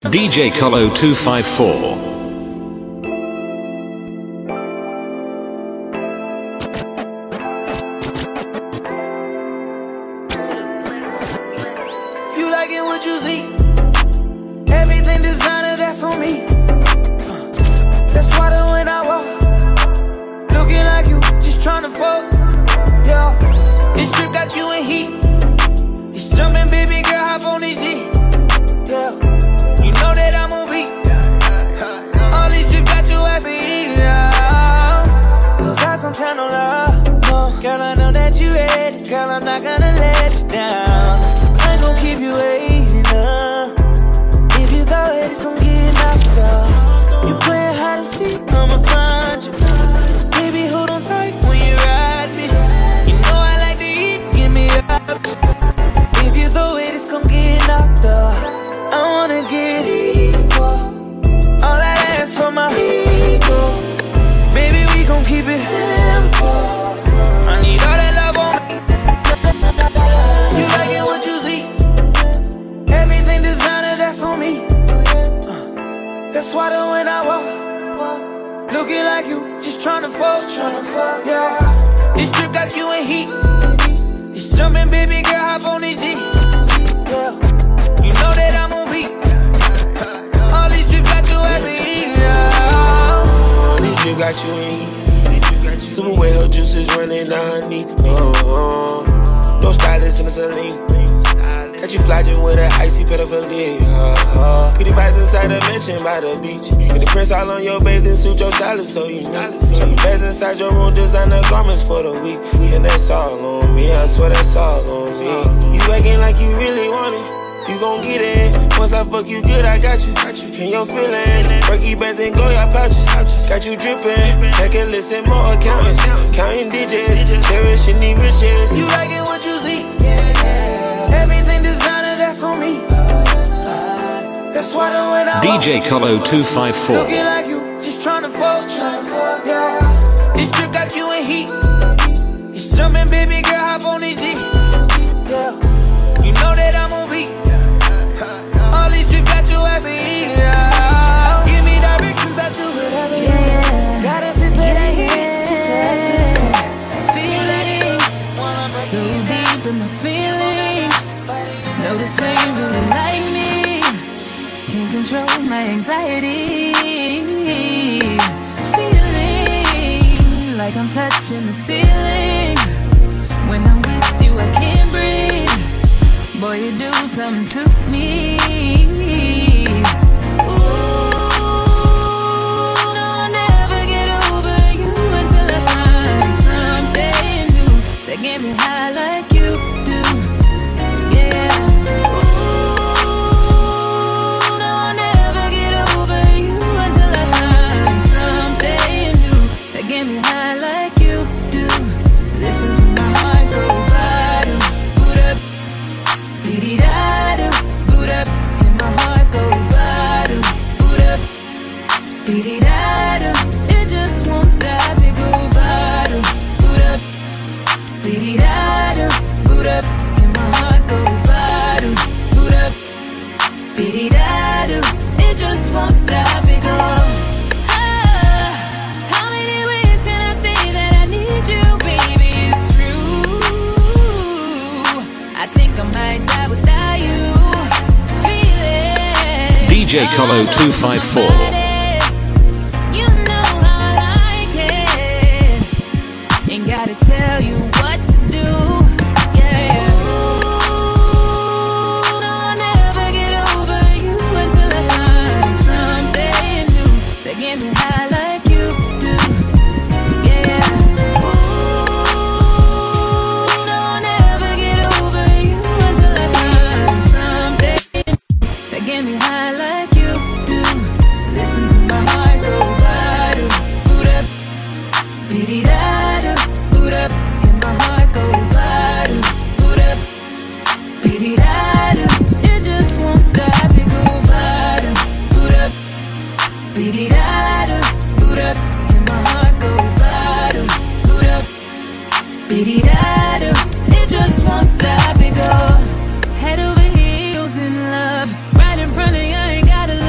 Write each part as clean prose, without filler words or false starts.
DJ Colo 254. You like it what you see? Everything designer, that's on me. That's why when I walk, looking like you, just tryna fuck. Yeah, this trip got you in heat. It's jumping, baby girl, hop on this G. Yeah, you know that I'm on beat. All these trips got you as a heat. Yeah, those eyes on kind of love. No, girl, I know that you ready. Girl, I'm not gonna let you down. I ain't gon' keep you waiting up. If you go ahead, it's gon' get knocked up. You playing hide and seek, I'ma find you. Baby, hold on tight when you ride me. You know I like to eat, give me up. If you throw it, it's gon' get knocked up. I wanna get equal. All that ass for my people. Baby, we gon' keep it simple. I need all that love on me. You like it what you see? Everything designer, that's on me. That's why when I walk, looking like you, just tryna fuck, yeah. This trip got you in heat. It's jumping, baby girl, hop on this G. Yeah, you know that I'm on beat. All these trips got you as a heat, yeah. These trips got you in heat. Super wet, her juices running down her knee. No stylist in the saline. Got you flogging with an icy pedal dick. Pretty vibes inside the mansion by the beach. With the prints all on your bathing suit, your stylist so you know. Show me beds inside your room, designer garments for the week. And that's all on me, I swear that's all on me. You acting like you really want it, you gon' get it. Once I fuck you good, I got you. In your feelings, Berkey bands and Goya pouches. Got you dripping, check and listen, more accountants. Counting digits, cherishing the riches. You like it what you see? Everything designer, that's on me. That's why when I DJ Colo 254. looking like you, just tryna fuck, yeah. This trip got you in heat. It's jumping, baby girl, hop on this G. Yeah, you know that I'm on beat. All these trips got you as a heat, yeah. Give me directions, I do whatever. Yeah. Gotta prepare that hit, just to Feelings, so deep in my feelings. No, this ain't really like me. Can't control my anxiety. Feeling like I'm touching the ceiling. When I'm with you, I can't breathe. Boy, you do something to me. Ooh, no, I'll never get over you until I find something new that get me high like you do. Yeah. Ooh, no, I'll never get over you until I find something new that get me high like you do. Listen to my heart go bottom, boot up, beat-it-da-do, boot up, and my heart go bottom, boot up, beat-it-da-do. It just won't stop, it go bottom, boot up, beat-it-da-do, boot up, and my heart go bottom, boot up, beat-it-da-do. It just won't stop, it go. How many ways can I say that I need you, baby? It's true. I think I might die without you. Feeling DJ Colo 254. You know how I like it. Ain't gotta tell you what to do. Yeah. Ooh, no, I'll never get over you until I find something new that get me high like you do. Yeah. Ooh, no, I'll never get over you until I find something that get me high like you do. Listen to my heart go bottom, boot up, beat-it-da-do, boot up, and my heart go bottom, boot up, beat-it-da-do. It just won't stop, it go bottom, boot up, beat-it-da-do, boot up, and my heart go bottom, boot up, beat-it-da-do. It just won't stop, it go. Head over heels in love, right in front of you, I ain't gotta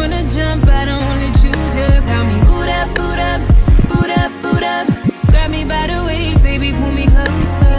from the jump, I don't only choose you. Got me boot up, boot up, boot up, boot up. Grab me by the waist, baby, pull me closer.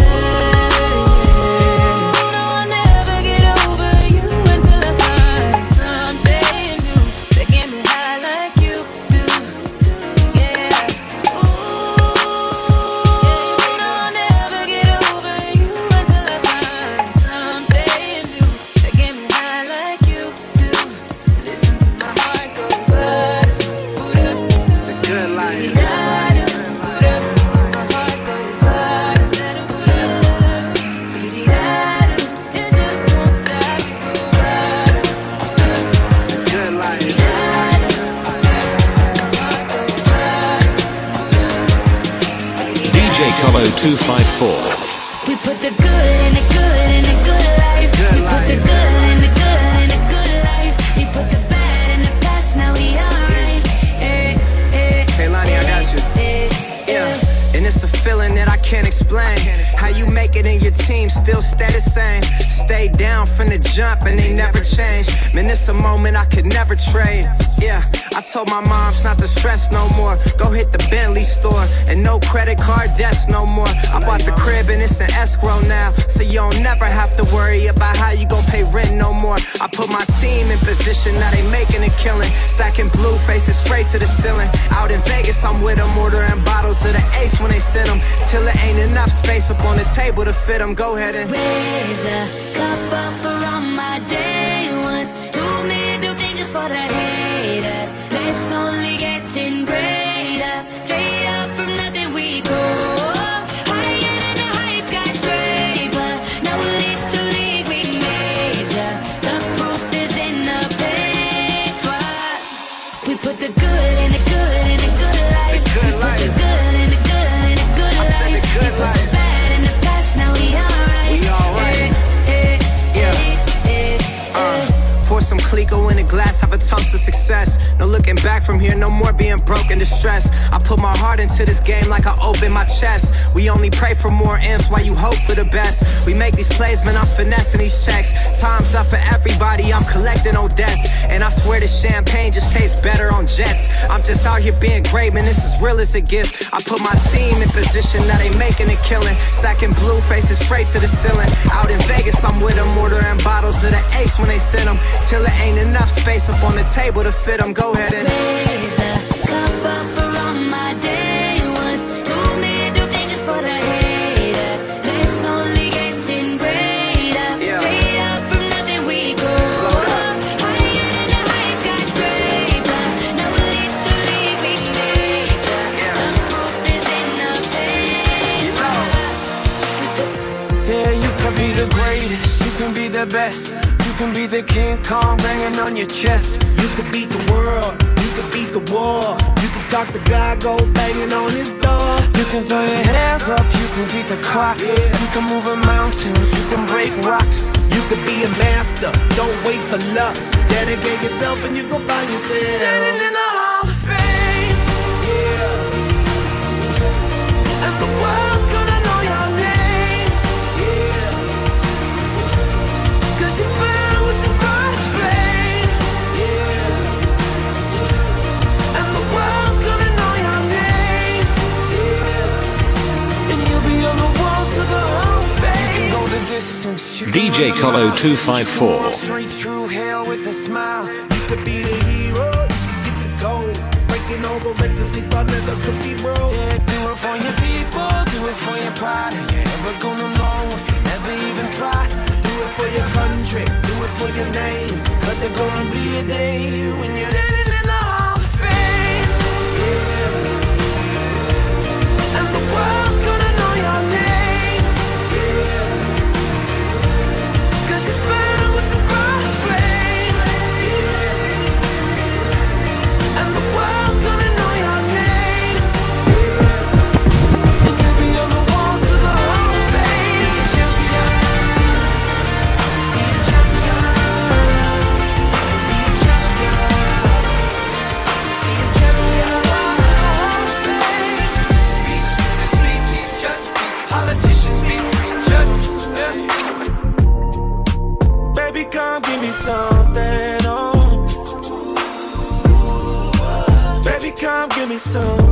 Colo 254. We put the good in the good in the good life. We put the good in the good in the good life. We put the bad in the past, now we alright. Hey Lonnie, I got you. Yeah, and it's a feeling that I can't explain. How you make it in your team still stay the same. Stay down from the jump and they never change. Man, it's a moment I could never trade. Yeah, I told my moms not to stress no more. Go hit the Bentley store and no credit card debts no more. I bought the crib and it's an escrow now, so you don't never have to worry about how you gon' pay rent no more. I put my team in position, now they making a killing. Stacking blue faces straight to the ceiling. Out in Vegas, I'm with them, ordering bottles of the Ace when they send them. Till it ain't enough space up on the table to fit them. Go ahead and raise a cup up for all my day ones. 2 middle fingers for the haters. Let's only getting greater. Straight up from nothing we go. Higher than the highest skyscraper. Now a little league we major. The proof is in the paper. We put the good in the good in the good life. The good life. We put the good in the good in the good I life. said the good We put life. the bad in the past, now we alright. We alright. Pour some Clico in a glass, have a toast to success. No looking back from here, no more being broke and distressed. I put my heart into this game like I open my chest. We only pray for more M's while you hope for the best. We make these plays, man, I'm finessing these checks. Time's up for everybody, I'm collecting old debts. And I swear this champagne just tastes better on jets. I'm just out here being great, man, this is real as it gets. I put my team in position, now they making a killing. Stacking blue faces straight to the ceiling. Out in Vegas, I'm with them, ordering bottles of the Ace when they send them. Till it ain't enough space up on the table to fit them. Go ahead and raise a cup up for all my day ones. 2 middle fingers for the haters. Let's only getting greater. Straight up from nothing we go. Higher than the highest skyscraper. Now a little league we major. The proof is in the paper. Yeah, you can be the greatest, you can be the best. You can be the King Kong banging on your chest. You could beat the world, you could beat the war. You can talk to God, go banging on his door. You can throw your hands up, you can beat the clock. You can move a mountain, you can break rocks. You could be a master, don't wait for luck. Dedicate yourself and you gon' find yourself Standing in the Hall of Fame. Yeah. And the world's gonna know your name. Yeah. 'Cause you burn with the burst flame. Yeah. And the world's gonna know your name. Yeah. And you'll be on the walls of the Hall of Fame. You can go the distance. You can DJ run Colo around. 254. You can walk straight through hell with a smile. You could be the hero, you could get the gold. Breaking all the records they thought never could be broke. Yeah, do it for your people, do it for your pride. And you're never gonna know if you never even try. Do it for your country, do it for your name. 'Cause there's gonna be a day when you're Standing in the Hall of Fame. And the world's gonna know your name. 'Cause you burn with the burst flame. And the world's gonna know your name. And you'll be on the walls of the Hall of Fame. Be a champion. Be a champion. Be a champion.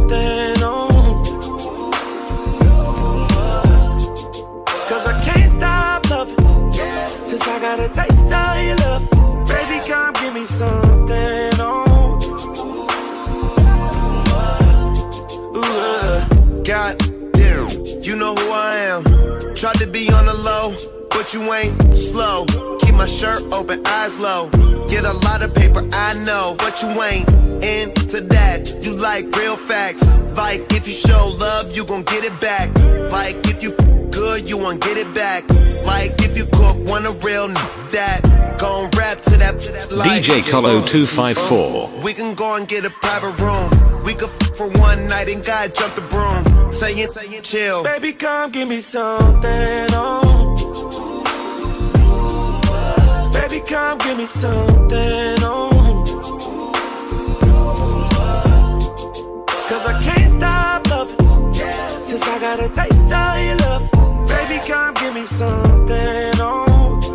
something on. Cause I can't stop loving. Since I got a taste of your love, baby, come give me something on. God damn, you know who I am. Tried to be on the low, but you ain't slow. Keep my shirt open, eyes low. Get a lot of paper, I know, but you ain't into that. You like real facts. Like if you show love, you gon' get it back. Like if you good, you won't get it back. Like if you cook, want a real that. Gon' rap to that like, DJ Colo 254. We can go and get a private room. We could for one night and God jump the broom. Saying chill. Baby, come give me something on. Baby, come give me something on. Cause I can't stop loving. Since I got a taste of your love, baby, come give me something on.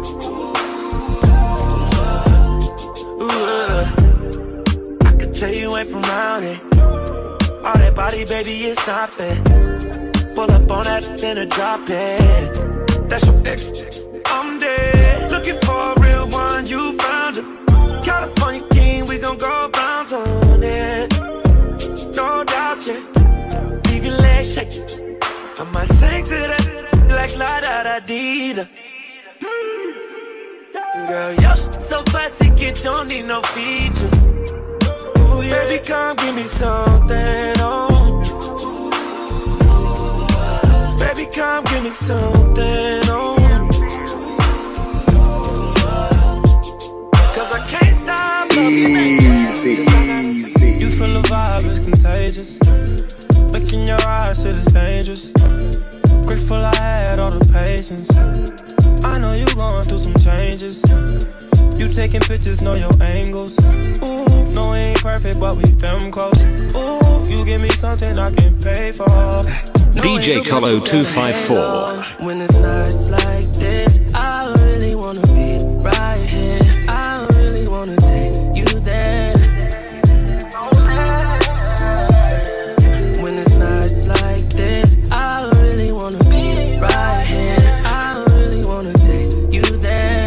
I could tell you ain't from around here. All that body, baby, it's not fair. Pull up on that, then drop it. That's your ex. I'm dead. Looking for a real one, you found him. California king, we gon' go bounce on it. No doubt, yeah. Leave your legs shaking. I might sing to that like la da da dee da. Girl, your shit so classic, it don't need no features. Ooh, yeah. Baby, come give me something on. Baby, come give me something on. Cause I can't stop loving Easy. you. Feel the vibe is contagious. Look in your eyes, shit is dangerous. Grateful I had all the patience. I know you going through some changes. You taking pictures, know your angles. Ooh, no, we ain't perfect, but we them close. Ooh, you give me something I can pay for. DJ Colo 254. When it's nights like this, I really wanna be right here. I really wanna take you there. When it's nights like this, I really wanna be right here. I really wanna take you there.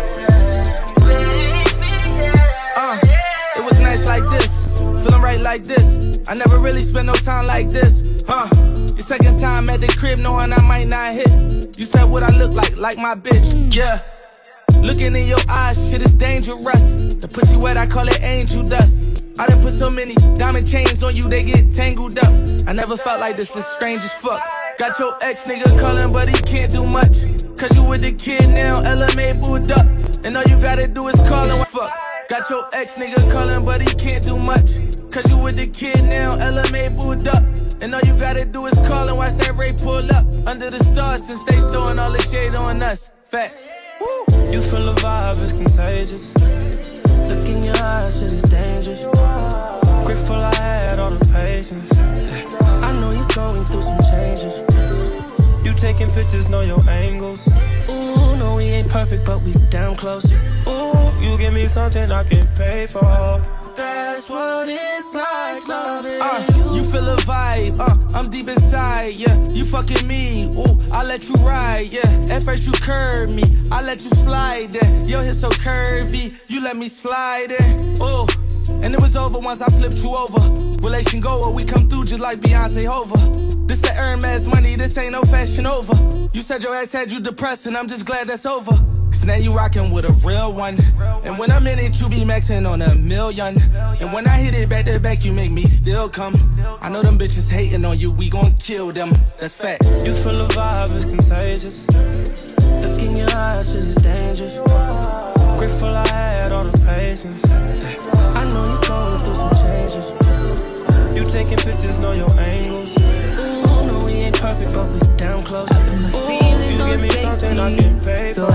It was nights like this, feeling right like this. I never really spent no time like this, Your second time at the crib knowing I might not hit. You said what I look like my bitch, yeah. Looking in your eyes, shit is dangerous. The pussy wet, I call it angel dust. I done put so many diamond chains on you, they get tangled up. I never felt like this, is strange as fuck. Got your ex nigga calling, but he can't do much. Cause you with the kid now, LMA booed up. And all you gotta do is call and fuck. Got your ex nigga calling, but he can't do much. Cause you with the kid now, LMA booed up. And all you gotta do is call and watch that Ray pull up. Under the stars since they throwing all the shade on us. Facts. Woo. You feel the vibe is contagious. Look in your eyes, shit is dangerous. Grateful I had all the patience. I know you're going through some changes. You taking pictures, know your angles. Ooh, no, we ain't perfect, but we damn close. Ooh, you give me something I can pay for. That's what it's like loving You feel a vibe, I'm deep inside, yeah. You fucking me, ooh, I let you ride, yeah. At first you curve me, I let you slide, yeah. Your hips so curvy, you let me slide, ooh. And it was over once I flipped you over. Relation goer, we come through just like Beyonce Hova. This the Hermes money, this ain't no fashion over. You said your ass had you depressed, and I'm just glad that's over. Cause now you rockin' with a real one. And when I'm in it, you be maxing on $1 million. And when I hit it back to back, you make me still come. I know them bitches hating on you, we gon' kill them. That's facts. You feel the vibe is contagious. Look in your eyes, shit is dangerous. Grateful I had all the patience. I know you're going through some changes. You taking pictures, know your angles. Ooh, no, we ain't perfect, but we damn close. Ooh, you give me something I can pay for.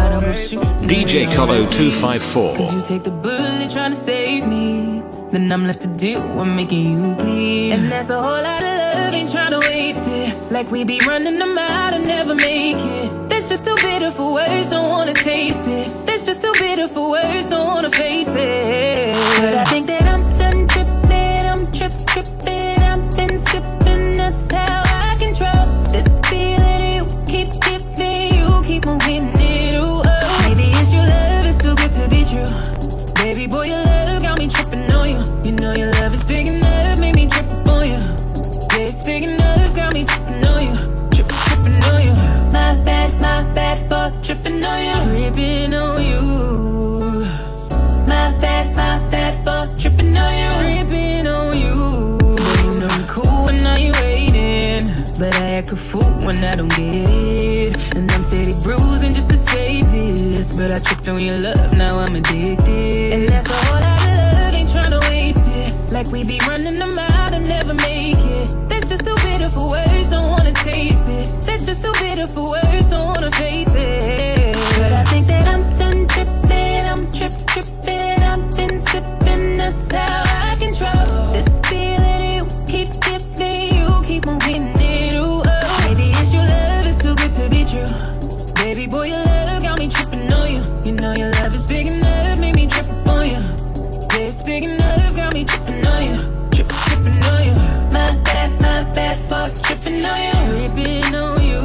DJ Colo 254. Cause you take the bullet trying to save me, then I'm left to deal with making you bleed. And that's a whole lot of love, ain't trying to waste it. Like we be running them out and never make it. That's just too bitter for words, don't wanna taste it. That's just too bitter for words, don't wanna face it. But I think that I'm done tripping, I'm tripping, I've been sipping. big enough, got me tripping on you. Tripping on you. My bad for tripping on you. Tripping on you. My bad for tripping on you. Tripping on you. You know you cool when now you waiting, but I act a fool when I don't get it. And I'm steady bruising just to save this, but I tripped on your love, now I'm addicted. And that's a whole lot of love, ain't tryna waste it. Like we be running them out and never make it. That's just too bitter for words, don't wanna taste it. That's just too bitter for words, don't wanna face it. But I think that I'm done tripping, I'm tripping. I've been sipping, that's how I control this feeling. You keep dipping, you keep on hitting it. Ooh, oh. Maybe it's your love, it's too good to be true. Baby boy, your love got me tripping on you. You know your love is big enough, made me trip on you. Yeah, it's big enough, got me tripping on you. Tripping on you. My bad for tripping on you. Tripping on you.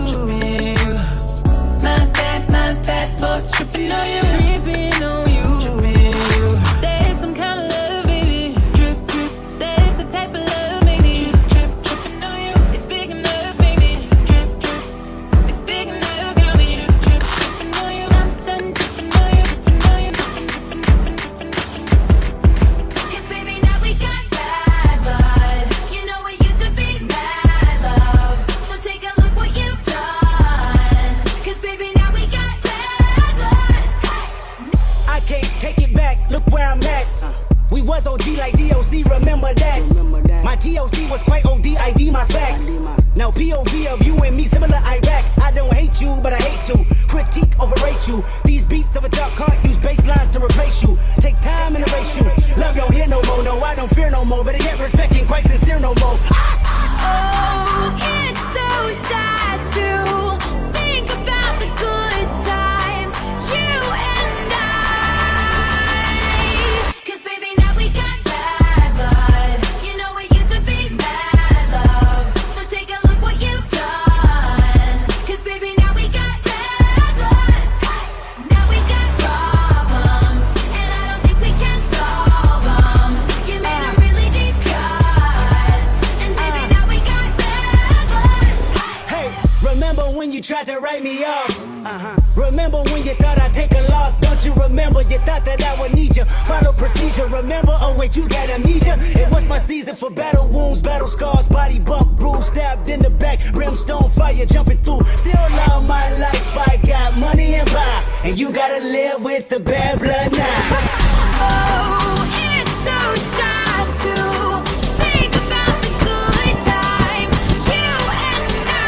My bad for tripping on you. Tripping on you. There's some kind of love, baby. Drip. There's the type of love, baby. Tripping on you. It's big enough, baby. Drip. It's big enough, got me. Tripping on you. I'm done tripping on you. Cause baby, now we got bad blood. You know it used to be mad love. So take a look what you've done. Cause baby, now we got bad blood. I can't take it back, look where I'm at. We was OG like DOC, remember that. My TOC was quite OD, ID my facts. Now POV of you and me, similar Iraq. I don't hate you, but I hate to critique, overrate you. These beats of a dark heart use bass lines to replace you. Take time and erase you. Love don't hear no more, no, I don't fear no more. But I get respect ain't quite sincere no more. Oh, it's so sad to think about the good times, you and I. Cause baby, now we got bad blood. You know it used to be mad love. So take a look what you've done. Cause baby, now we got bad blood. Now we got problems, and I don't think we can solve them. You made a really deep cuts, and baby, now we got bad blood. Hey, remember when you tried to write me off? Remember when you thought I'd take a loss? Don't you remember you thought that I would need you? Follow procedure, remember? Oh wait, you got amnesia? It was my season for battle wounds, battle scars, body bump, bruise, stabbed in the back, brimstone fire jumping through. Still love my life, I got money and buy, and you gotta live with the bad blood now. Oh, it's so sad to think about the good times, you and I.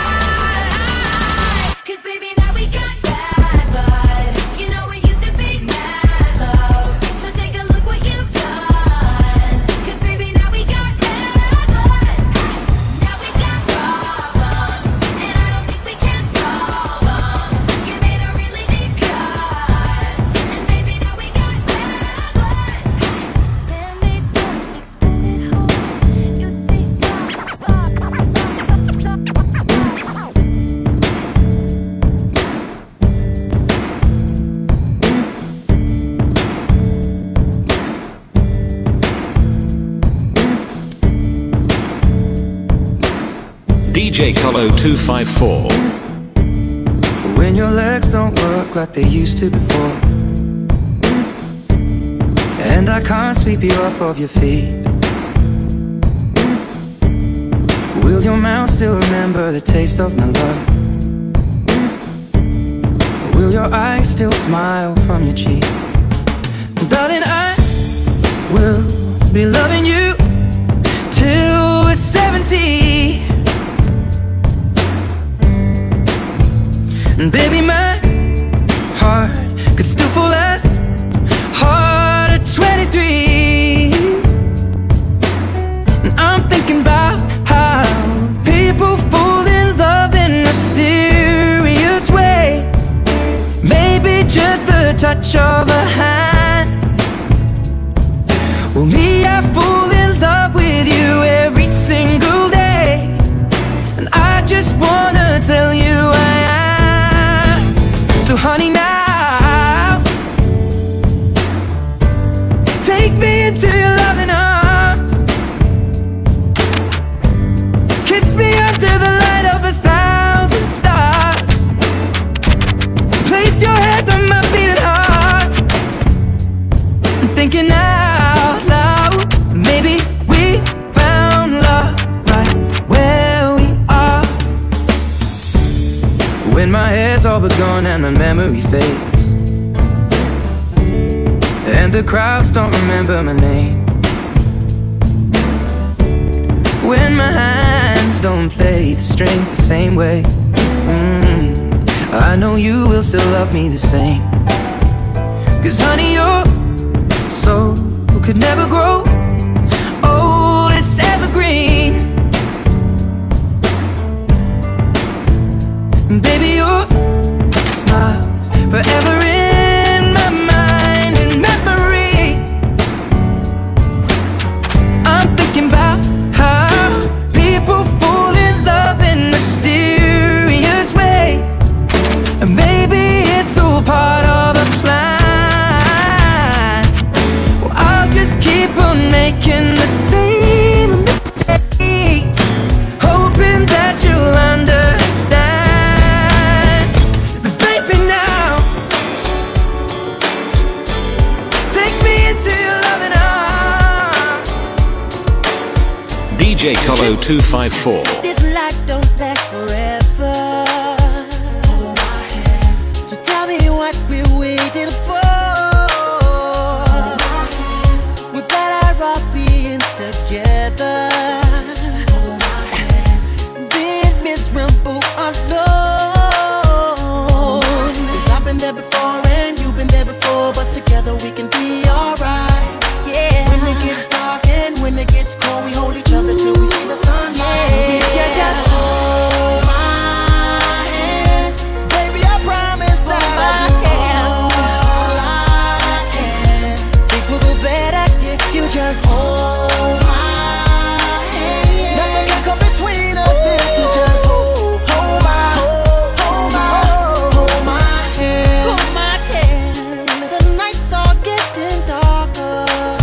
Cause baby, now we got bad blood. You know it used to be mad love. So take a look what you've done. Cause baby, now we got bad blood. Now we got problems, and I don't think we can solve them. You made a really deep cuts, and baby, now we got bad blood. Band-Aids don't fix bullet holes. You say DJ Colo 254. When your legs don't work like they used to before, and I can't sweep you off of your feet, will your mouth still remember the taste of my love? Will your eyes still smile from your cheek? Darling, I will be loving you till we're 70. And baby, my heart could still fall as hard at 23. And I'm thinking about how people fall in love in mysterious ways. Maybe just the touch of a hand. Well, me, I fall in love with you every single day. And I just wanna tell you I am. So honey, now take me into your loving arms. when my hair's all but gone and my memory fades, and the crowds don't remember my name, when my hands don't play the strings the same way, I know you will still love me the same. 'Cause honey, your soul could never grow old, it's evergreen. Baby, your smile's forever in my mind and memory. I'm thinking about how people fall in love in mysterious ways, and maybe it's all part of a plan. Well, I'll just keep on making the same mistakes, hoping that you'll understand. But baby, now take me into your loving arms. DJ Colo 254. This light don't last forever, so tell me what we're waiting for. We're better off being together, being miserable alone. 'Cause I've been there before and you've been there before, but together we can be alright. Yeah. When it gets dark and when it gets cold, we hold each other till we see the sunlight. Yeah, yeah, just hold my hand, baby. I promise that I'll do all I can. Things will go better if you just hold my hand. Nothing can come between us if you just hold my hand. Hold my hand. The nights are getting darker,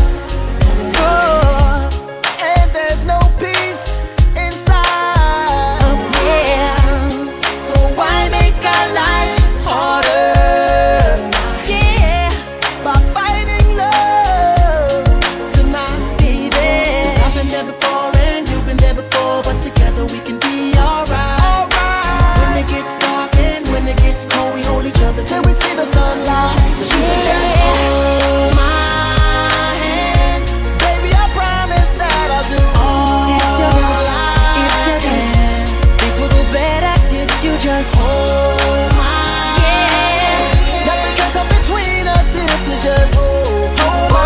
and there's no peace inside. Yeah. So why make our lives harder? Yeah. By fighting love tonight, baby. 'Cause I've been there before and you've been there before, but together we can be alright. 'Cause when it gets dark and when it gets cold, we hold each other till we see the sunlight. But you can just hold my hand, baby. I promise that I'll do all I can. Things will go better if you just hold my hand. Nothing can come between us if you just hold my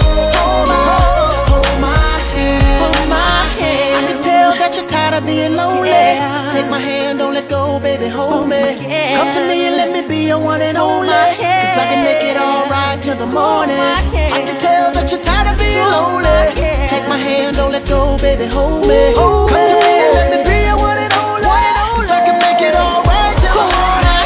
hand. Hold my hand. I can tell that you're tired of being lonely. Take my hand, don't let go, baby, hold me. Come to me and let me be your one and only. 'Cause I can make it alright till the morning. I can tell that you're tired of being lonely. Take my hand, don't let go, baby, hold me. Come to me and let me be your one and only. 'Cause I can make it alright till the morning.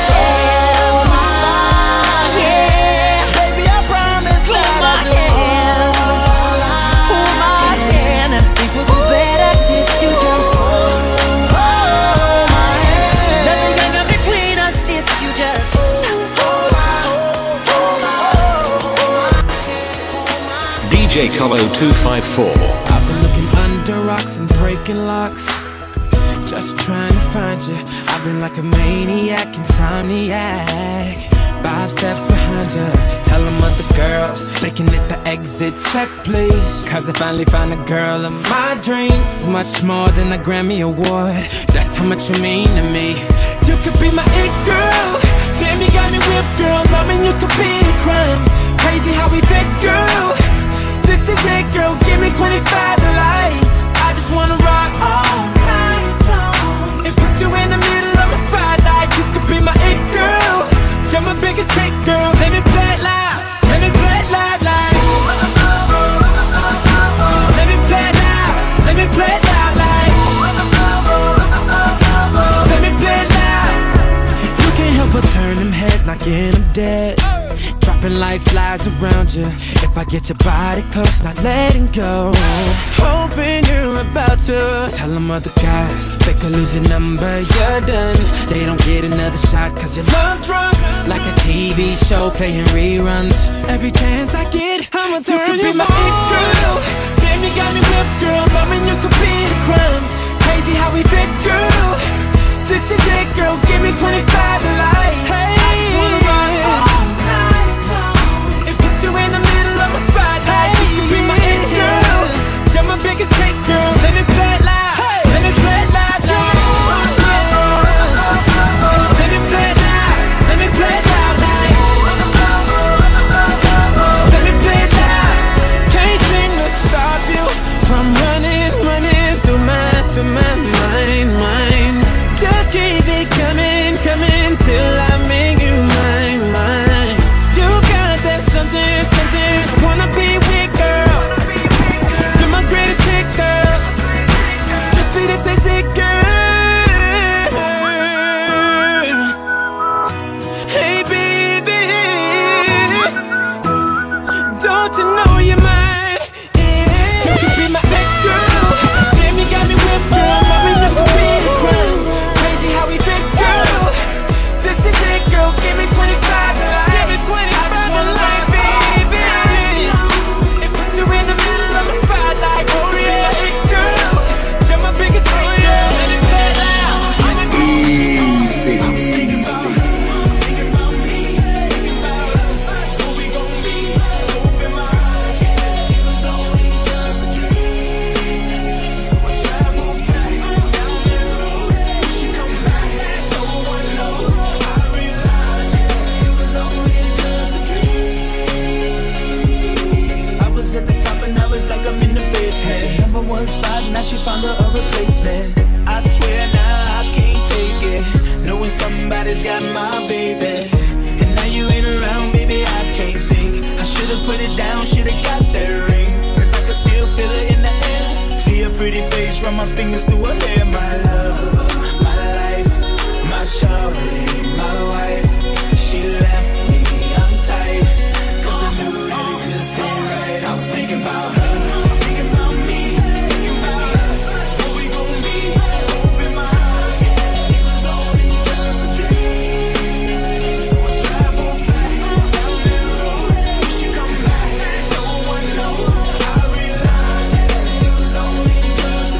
Baby, I promise that I'll do all I can. Things will go better if you just hold my hand. Nothing can come between us if you just hold my DJ Colo 254. I've been looking under rocks and breaking locks, just trying to find you. I've been like a maniac, insomniac, 5 steps behind you. Tell them other girls they can hit the exit check, please. 'Cause I finally found a girl of my dreams. It's much more than a Grammy award, that's how much you mean to me. You could be my it girl, damn you got me whipped, girl. Loving you could be a crime, crazy how we fit, girl. This is it, girl, give me 25 to life. I just wanna rock all night long and put you in the middle of a spotlight. You could be my it girl, you're my biggest hit, girl. Let me play it loud, let me play it loud, like. Let me play it loud, let me play it loud, like. Let me play it loud. You can't help but turn them heads, knocking them dead. Dropping like flies around you. If I get your body close, not letting go. Hoping you're about to tell them other guys they could lose your number, you're done. They don't get another shot 'cause you're love drunk, like a TV show playing reruns. Every chance I get, I'ma turn you could be my it girl. Damn, you got me whipped, girl. Loving you could be a crime, crazy how we fit, girl. This This is it, girl, give me 25 to life. Hey, I just wanna ride all night long and put you in the middle of my spotlight. You can be my it girl, you're my biggest hit girl. Let me play it loud, let me play it loud, yeah. Let me play it loud, let me play it loud, like. Let me play it loud. Can't seem to stop you from running through my mind. Just keep it coming till I make you mine. You got that something, I wanna be with, girl. You're my greatest hit, girl. Just sweet as it, girl. Hey, baby, don't you know you're mine? Yeah. You could be my ex girl. Damn, you got me whipped, girl. Loving you could be a crime. Crazy how we fit, girl. This is it, girl. Give me 25 to life. Give me 25 to life, baby. And put you in the middle of my spotlight. Oh yeah, it, girl. You're my biggest hit, girl. Let me play it loud. Easy. I was at the top and I was like I'm in the basement. Number one spot, now she found her a replacement. I swear now I can't take it, knowing somebody's got my baby. And now you ain't around, baby, I can't think. I should've put it down, should've got that ring, cause I can still feel it in the air. See her pretty face, run my fingers through her hair. My love, my life, my shawty, my wife. She left me, I'm tight, cause I knew that it just ain't right. I was thinking about her, thinking about me, thinking about us. What we gon' be? Open my eyes, yeah, it was only just a dream. So I travel back down that road. If she come back, no one knows. I realize it was only just a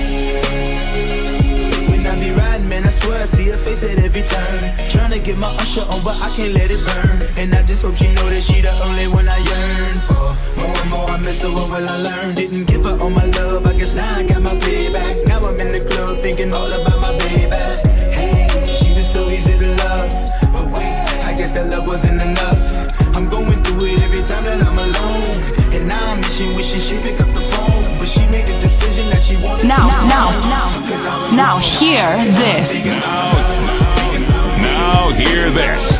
dream. When I be riding, man, I swear I see her face at every turn. Tryna get my usher on, but I can't let it burn. And I just hope she know that she the only one I yearn for. More and more I miss her, what will I learn? Didn't give her all my love, I guess now I got my payback. Now I'm in the club thinking all about my baby. Hey, she was so easy to love, but wait, I guess that love wasn't enough. I'm going through it every time that I'm alone, and now I'm wishing she pick up the phone, but she made the decision that she wanted to. Now hear this. Now hear this.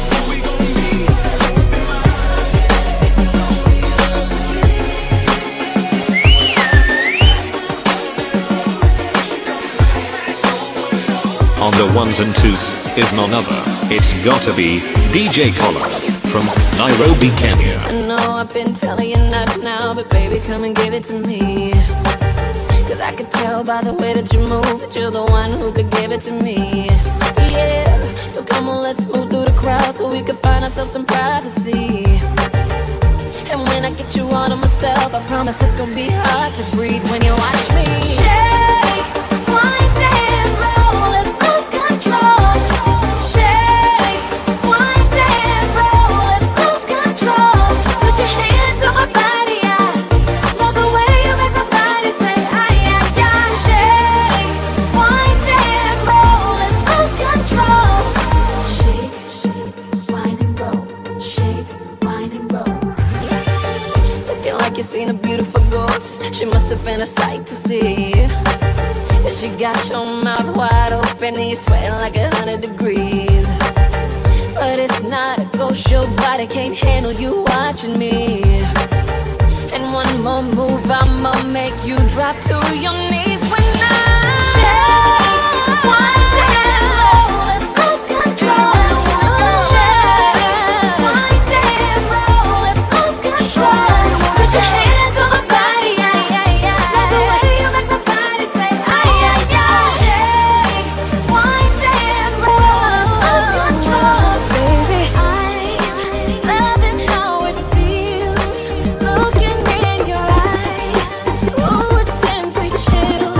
On the ones and twos is none other. It's gotta be DJ Collar from Nairobi, Kenya. I know I've been telling you not now, but baby, come and give it to me. Cause I could tell by the way that you move that you're the one who could give it to me. Yeah, so come on, let's move through the crowd so we can find ourselves some privacy. And when I get you all to myself, I promise it's gonna be hard to breathe when you watch me. Shake, wind and roll, let's lose control. Shake, wind and roll, let's lose control. Put your hands on my body, I love the way you make my body say, aye, aye, aye. Shake, wind and roll, let's lose control. Shake, shake, wind and roll. Shake, wind and roll. Looking like you seen a beautiful ghost. She must have been a sight to see. Cause you got your mouth wide open and you're sweating like 100 degrees. But it's not a ghost, your body can't handle you watching me. And one more move, I'ma make you drop to your knees when I shake, wind and roll, let's lose control. Shake, wind and roll, let's lose control. Put your hands on my body, aye, aye, aye. Love the way you make my body say, aye, aye, aye. Shake, wind and roll, let's lose control. Baby, I'm loving how it feels, looking in your eyes. Oh, it sends me chills.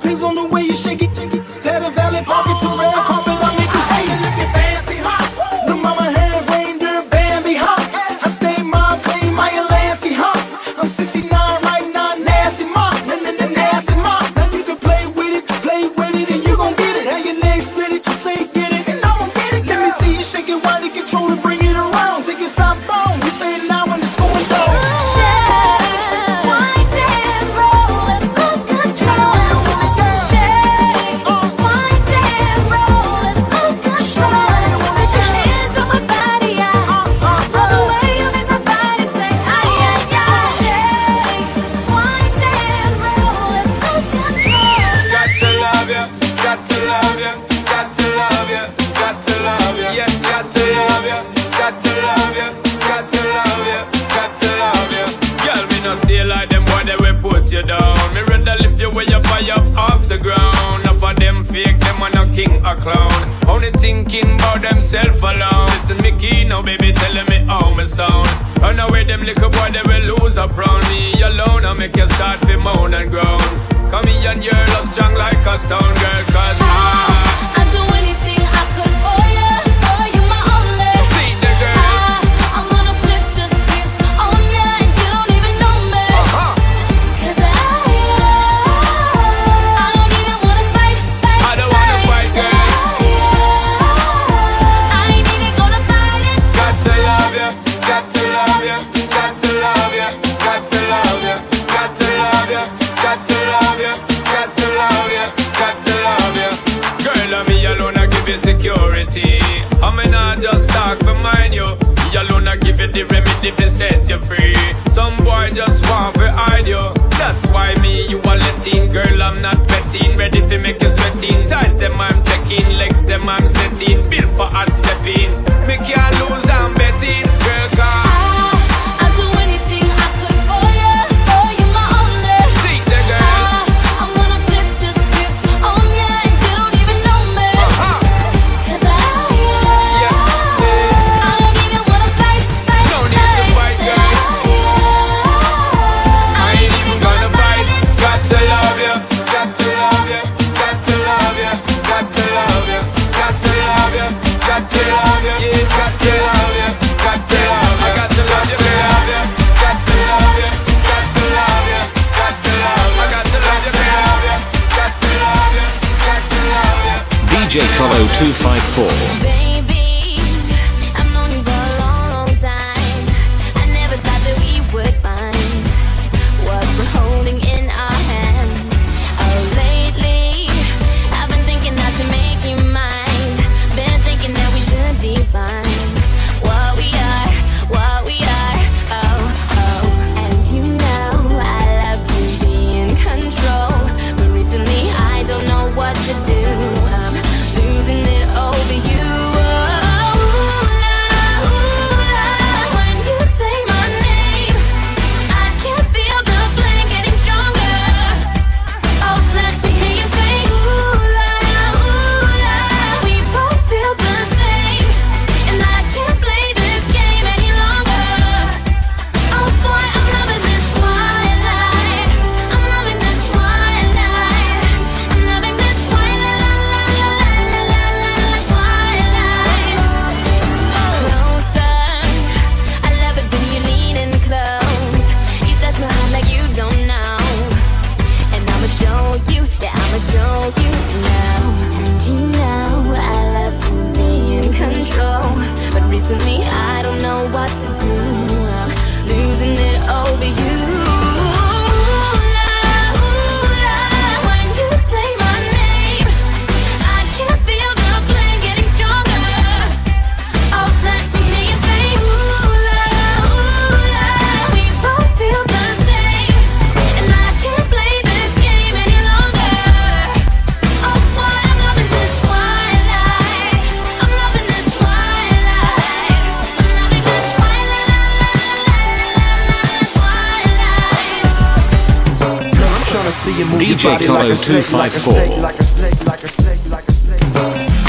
depends on the way you shake it. Tear the valley, park it to red carpet, I make it famous. Looking fancy, huh? Lil' mama had reindeer, Bambi, huh? I stay my plane, my Alaska, huh? I'm 69 right now, nasty, ma. Nasty, ma. Now you can play with it, and you gon' get it. Have your legs split it, you say get it, and I'm gon' get it. Let me see you shake it while you control it, bring it around. Take it southbound, you say it now when it's going down. Off the ground, enough of them fake, them are no king or clown. Only thinking about themself alone. Listen me key now, baby, telling me how me sound. Run away them little boy, they will lose up round me alone. I make you start to moan and groan. Come here and your love strong like a stone girl, cause I'd do anything I could for you my only. See the girl, I'm gonna flip the script on ya and you don't even know me. Cause I don't even wanna fight. I don't wanna fight, girl. I ain't even gonna fight it. Got to love you, got to love you, got to love you, got to love you, got to love you, got to love you, got to love you, got to love you. Girl, I'm me alone, I give you security. I may not just talk for mine, you. Me alone, I give you the remedy to set you free. Some boy just want to hide you. That's why me, you are letting. Girl, I'm not betting. Ready to make you sweating. Ties them, I'm checking. Legs them, I'm setting. Built for hard stepping. Me can't lose, I'm betting. Girl, come. I'd do anything I could for you my only. See the girl. I'm gonna flip the script on ya and you don't even know me. Cause I don't even wanna fight. No need to fight, girl. I ain't even gonna fight. Got to love you, got to love you, got to love you, got to love you, got to love you, got to love you, got to love you, got to love you, got to love you, got to love you, got to love you, got to love you, got to love you, got to love you, got to love you. DJ Colo 254. Baby, I've known you for a long, long time. I never thought that we would find what we're holding in our hands. Oh, lately, I've been thinking I should make you mine. Been thinking that we should define what we are, what we are. Oh, oh, and you know I love to be in control, but recently I don't know what to do. I'm losing it over you. When you say my name, I can feel the flame getting stronger. Oh, let me hear you say ooh la, we both feel the same, and I can't play this game any longer. Oh boy, I'm loving this twilight. I'm loving this twilight. I'm loving this twilight. Closer, I love it when you lean in close. You touch my heart like you don't know, and I'ma show you, yeah, I'ma show you now. And you know I love to be in control, but recently I don't know what to do. I'm losing it over you. When you say my name, I can feel the flame getting stronger. Oh, let me hear you say ooh la, we both feel the same, and I can't play this game any longer. Oh boy, I'm loving this twilight. I'm loving this twilight. I'm loving this twilight. Girl, I'm tryna see you move DJ your body Colo like a snake, like a 254. snake, like a snake, like a snake, like a snake. Move your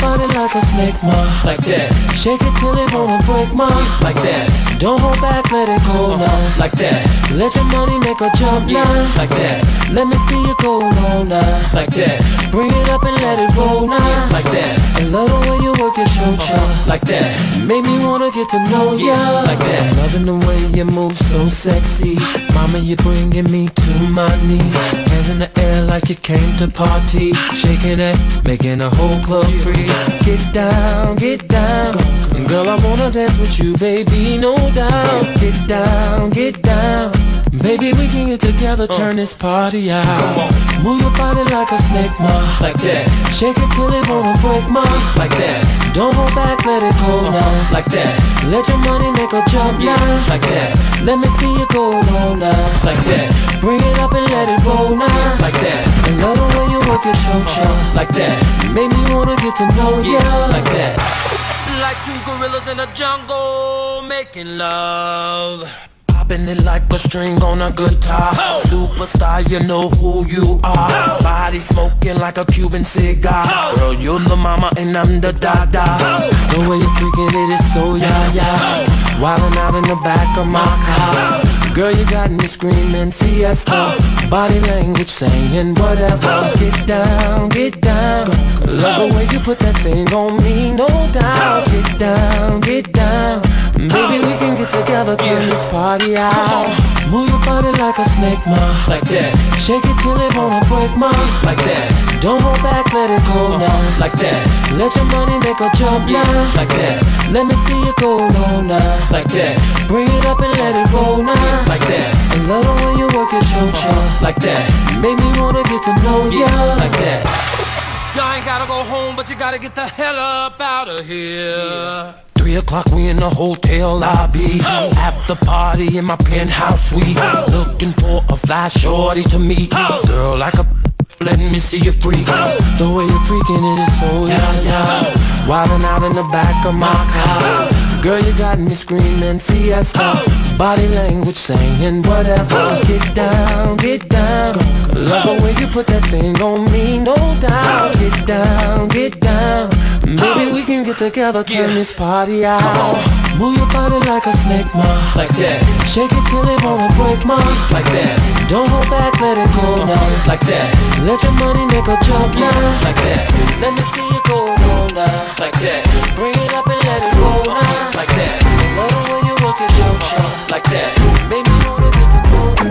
body like a snake, ma. Like that. Shake it till it wanna break, ma. Like that. Don't hold back, let it go now. Like that. Let your money make a jump now. Like that. Let me see you go low now. Like that. Bring it up and let it roll now. Like that. I love the way you work your shoulder. Like that. Make me wanna get to know ya. Like that. Loving the way you move so sexy. Mama, you're bringing me to my knees. Hands in the air like you came to party. Shaking it, making a whole club freeze. Get down, get down. Girl, I wanna dance with you, baby, no doubt. Get down, get down. Baby, we can get together, turn this party out. Move your body like a snake, ma. Like that. Shake it till it wanna break, ma. Like that. Don't hold back, let it go now. Like that. Let your money make a jump now. Like that. Let me see you go low now. Like that. Bring it up and let it roll now. Like that. I love the way you work your shoulder. Like that. Make me wanna get to know ya. Like that. Like two gorillas in a jungle making love. Popping it like a string on a guitar. Superstar, you know who you are. Body smoking like a Cuban cigar. Girl, you're the mama and I'm the dada. The way you're freaking it is so yeah. Wildin' out in the back of my car. Girl, you got me screaming fiesta. Body language saying whatever. Get down, get down. Love the way you put that thing on me, no doubt. Get down, get down. Baby, we can get together, turn this party out. Move your body like a snake, ma. Like that. Shake it till it wanna break, ma. Like that. Don't hold back, let it go now. Like that. Let your money make a jump now. Like that. Let me see you go low now. Like that. Bring it up and let it roll now. Like that. I love the way you work your shoulder. Like that. Make me wanna get to know ya. Like that. Y'all ain't gotta go home, but you gotta get the hell up out of here. 3 o'clock, we in the hotel lobby. After party in my penthouse suite. Looking for a fly shorty to meet. Girl, like a let me see you freak. The way you're freaking it is so yeah. Wildin' out in the back of my car. Girl, you got me screaming fiesta. Body language saying whatever. Get down, get down. Love the way you put that thing on me, no doubt. Get down, get down. Baby, we can get together, turn this party out. Move your body like a snake, ma. Like that. Shake it till it wanna break, ma. Like that. Don't hold back, let it go now. Like that. Let your money make a jump now. Like that. Let me see you go low now. Like that. Bring it up and let it roll now. Like that. Love the way you work your shoulder. Like that. Make me wanna get to know you.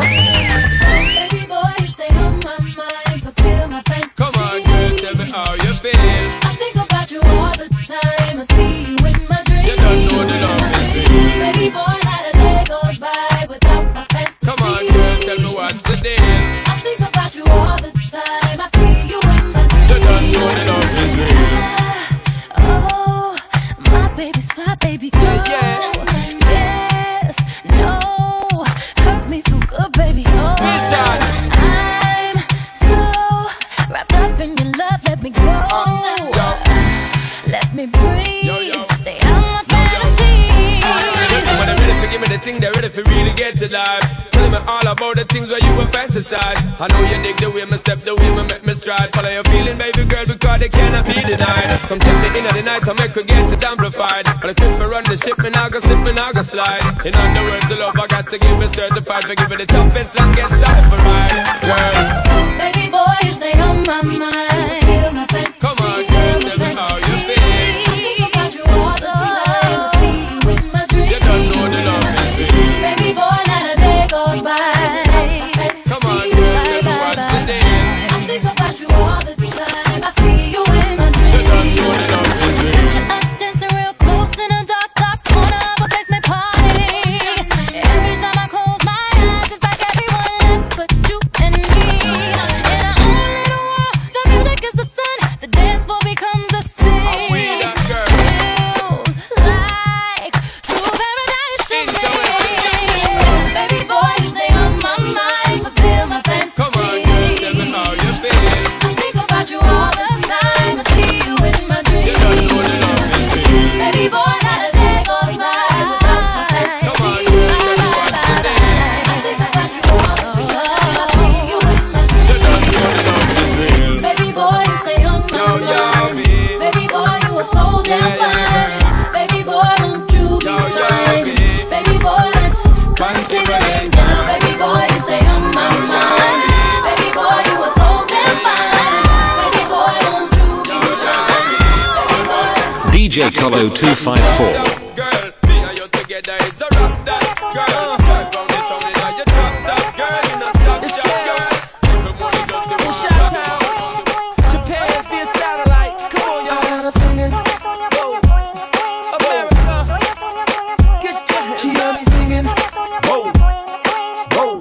Baby boy, you stay on my mind, fulfill my fantasy. Come on, girl, tell me how you feel. I think about you all the time. I see you in my dreams. You don't know the love is real. Baby boy, not a day goes by without my fantasy. Come on, girl, tell me what's the deal. I think about you all the time. I see you in my dreams. You don't know the love is real. Oh, my baby's fly, baby girl. Yeah. Yes, no, hurt me so good, baby. Oh, Listen. I'm so wrapped up in your love. Let me go. Let me breathe. Yo. Stay on my fantasy. When they're ready for give me the thing, they're ready for really get to life. Tell me all about the things where you were fantasize. I know you dig the way me step, the way me make me stride. Follow your feeling, baby girl, because they cannot be denied. Come take me in at the night, I make her get it amplified. But I quit for run the ship, me nah go slip, me nah go slide. In other words, the love I got to give it certified. For giving the toughest and get started for ride, girl. Baby boy, you stay on my mind. Feel my fantasy. Come on, girl, tell me how you feel. I think about you all the time. I see you in my dreams. You don't know the love is real. Baby boy, not a day goes by. Come on, girl, tell me what's the deal. I think about you all the time. I see you in my dreams. You don't know the love is real. Picture us dancing real close in a dark corner of a basement party. Every time I close my eyes, it's like everyone left but you and me. DJ Colo 254. Girl, me and you together is a rap that girl. Drive round the town in your drop top, girl. In a stop shop, girl. Every morning just the one shot town. Japan via satellite. Come on, y'all. I'm singing. Whoa. America. Get your hands. She got me singing. Whoa. Whoa.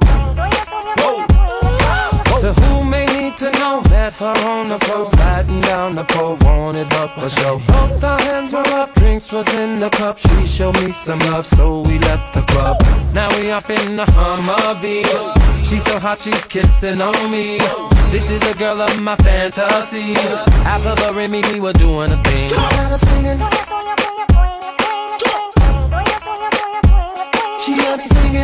Whoa. To who may need to know, met her on the floor, sliding down the pole, wanted her for show. Both our hands were up, drinks was in the cup. She showed me some love, so we left the club. Now we off in the Humvee. She's so hot, she's kissing on me. This is a girl of my fantasy. Half of her and me, we were doing a thing. She got me singing.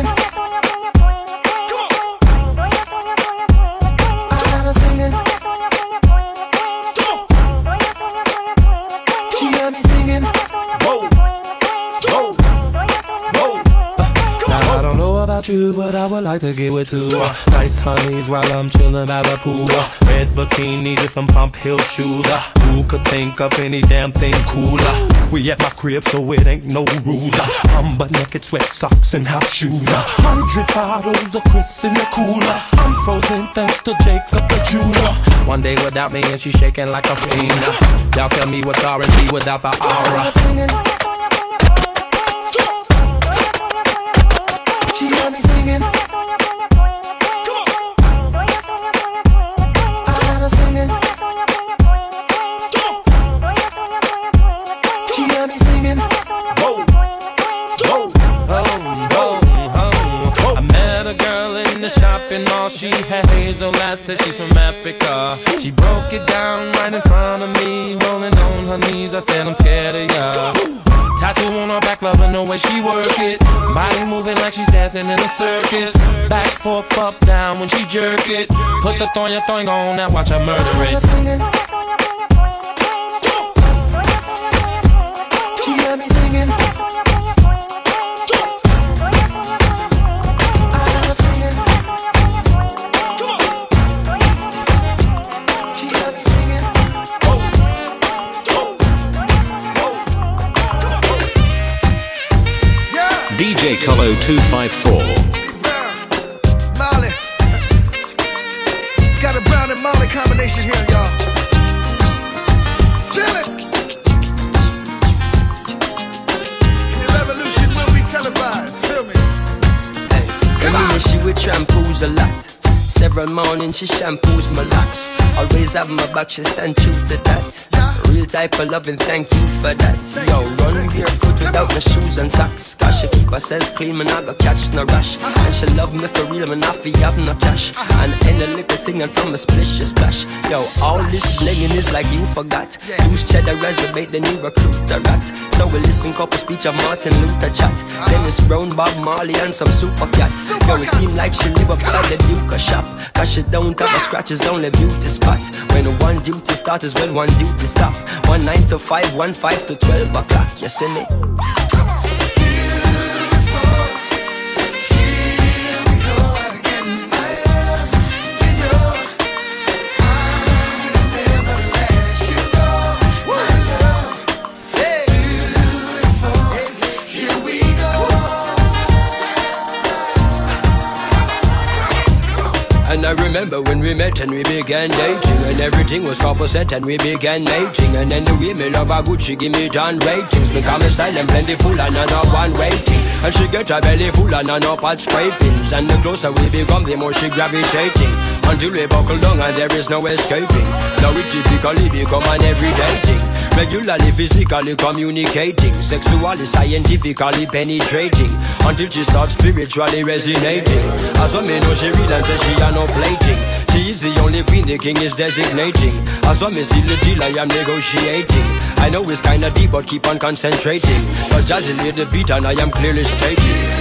She got me singing. Whoa, whoa, whoa. Now I don't know about you, but I would like to get with two nice honeys while I'm chilling by the pool. Red bikinis and some pump heel shoes. Who could think of any damn thing cooler? We at my crib, so it ain't no rules. I'm butt naked, sweat socks and house shoes. 100 bottles of Chris in the cooler. I'm frozen thanks to Jacob the jeweler. One day without me and she shaking like a fiend. Y'all tell me what's R&B without the aura. She got me singing. I got her singing. She got me singing. Whoa, whoa, whoa. I met a girl in the shopping mall. She had hazel eyes, said she's from Africa. She broke it down right in front of me, rolling on her knees. I said I'm scared of ya. Tattoo on her back, loving the way she work it. Body moving like she's dancing in a circus. Back, forth, up, down when she jerk it. Put the thing on, now watch her murder it. She got me singing. I got her singing. She got me singing. DJ Colo 254. Molly. Got a Brown and Molly combination here, y'all. Feel it. The revolution will be televised. Feel me. Hey, and she with shampoos a lot. Several mornings she shampoos my locks. Always have my back, she stand true to that. Real type of loving, thank you for that. Yo, run barefoot without no shoes and socks. Cause she keep herself clean, man, I go catch no rush. And she love me for real, man, I feel have no cash. And any little thing and from a splish, she splash. Yo, all this blinging is like you forgot. Use cheddar as the bait, then you recruit the rat. So we listen couple speech of Martin Luther chat. Dennis Brown, Bob Marley and some super cats. Yo, it seem like she live upside the Duke shop. Cause she don't have a scratch, it's only beauty spot. When one duty start is when one duty stop. 1 9 to 5, 1 5 to 12 o'clock, you see me? And I remember when we met and we began dating, and everything was proper set and we began mating. And then the way me love her good, she give me done ratings. Because my style and plentiful and I not one waiting. And she get her belly full and I not pot scrapings. And the closer we become, the more she gravitating. Until we buckle down and there is no escaping. Now we typically become an everyday thing. Regularly, physically communicating. Sexually, scientifically penetrating. Until she starts spiritually resonating. As I know she real and say she are no plating. She is the only queen the king is designating. As I see the deal I am negotiating. I know it's kinda deep but keep on concentrating. Cause just a little beat and I am clearly stating.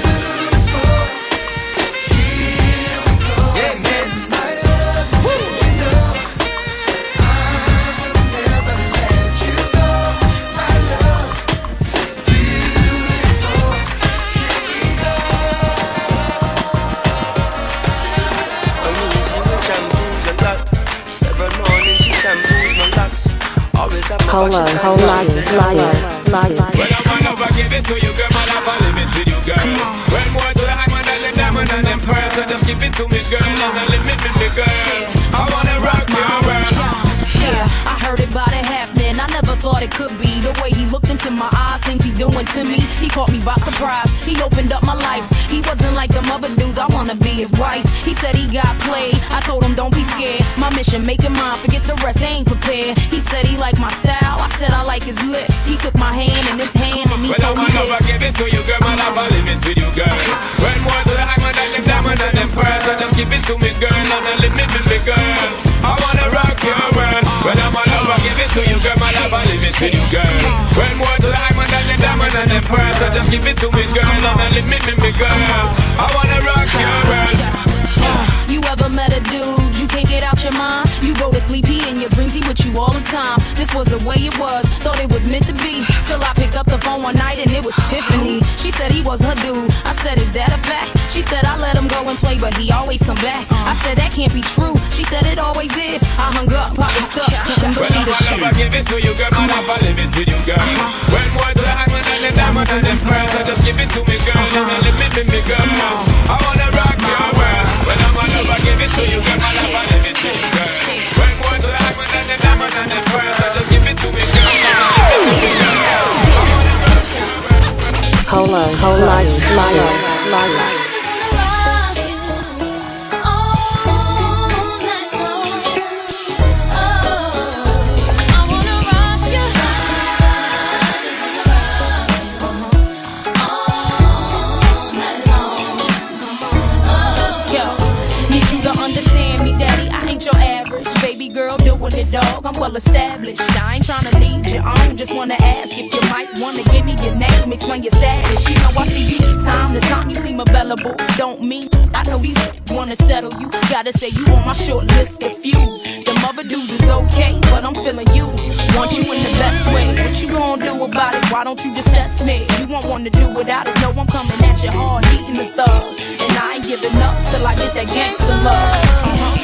Colo, liar. Well, I'm a lover, give it to you, girl. My love, I live it to you, girl. When more to the diamond and the diamond and them pearls, so just give it to me, girl. And the limit with me, girl. I wanna rock your world. Yeah, I heard about it happening. I never thought it could be the way he looked into my eyes, things he doing to me. He caught me by surprise. He opened up my life. He wasn't like them other dudes. I wanna be his wife. He said he got played. I told him don't be scared. My mission, make it mine. Forget the rest, they ain't prepared. He said he liked my style. I said I like his lips. He took my hand in his hand and he told me this. Well, I give it to you, girl. My love, I live it to you, girl. When more to the diamond and them diamond and them pearls, so just give it to me, girl. And the limit with me, girl. I wanna rock your world. When I'm a lover, give it to you, girl. My love, I live it to you, girl. When more to the diamond and them diamond and them pearls, so just give it to me, girl. And the limit with me, girl. I wanna rock your world. You ever met a dude you can't get out your mind? You go to sleep, he in your dreams, he with you all the time. This was the way it was, thought it was meant to be. Till I picked up the phone one night and it was Tiffany. She said he was her dude. I said, is that a fact? She said I let him go and play, but he always come back. I said that can't be true. She said it always is. I hung up, popped stuck, couldn't believe the shit. I give it to you, girl. My love, I live it to you, girl. When more to the diamond and the diamond and them pearls, so just give it to me, girl. And the limit with me, girl. I wanna rock your world. When I'm a lover, give it to you, girl. My love, I live it to you, girl. When more to the diamond and the diamond and them pearls, so just give it to me, girl. Hold on. Dog, I'm well established. I ain't tryna lead you on. Just wanna ask if you might wanna give me your name, explain your status. You know I see you time to time. You seem available. Don't mean I know these wanna settle you. Gotta say you on my short list of few. Them other dudes is okay, but I'm feeling you. Want you in the best way. What you gonna do about it? Why don't you just test me? You won't wanna do without it. No, I'm coming at you hard, eating the thug, and I ain't giving up till I get that gangster love.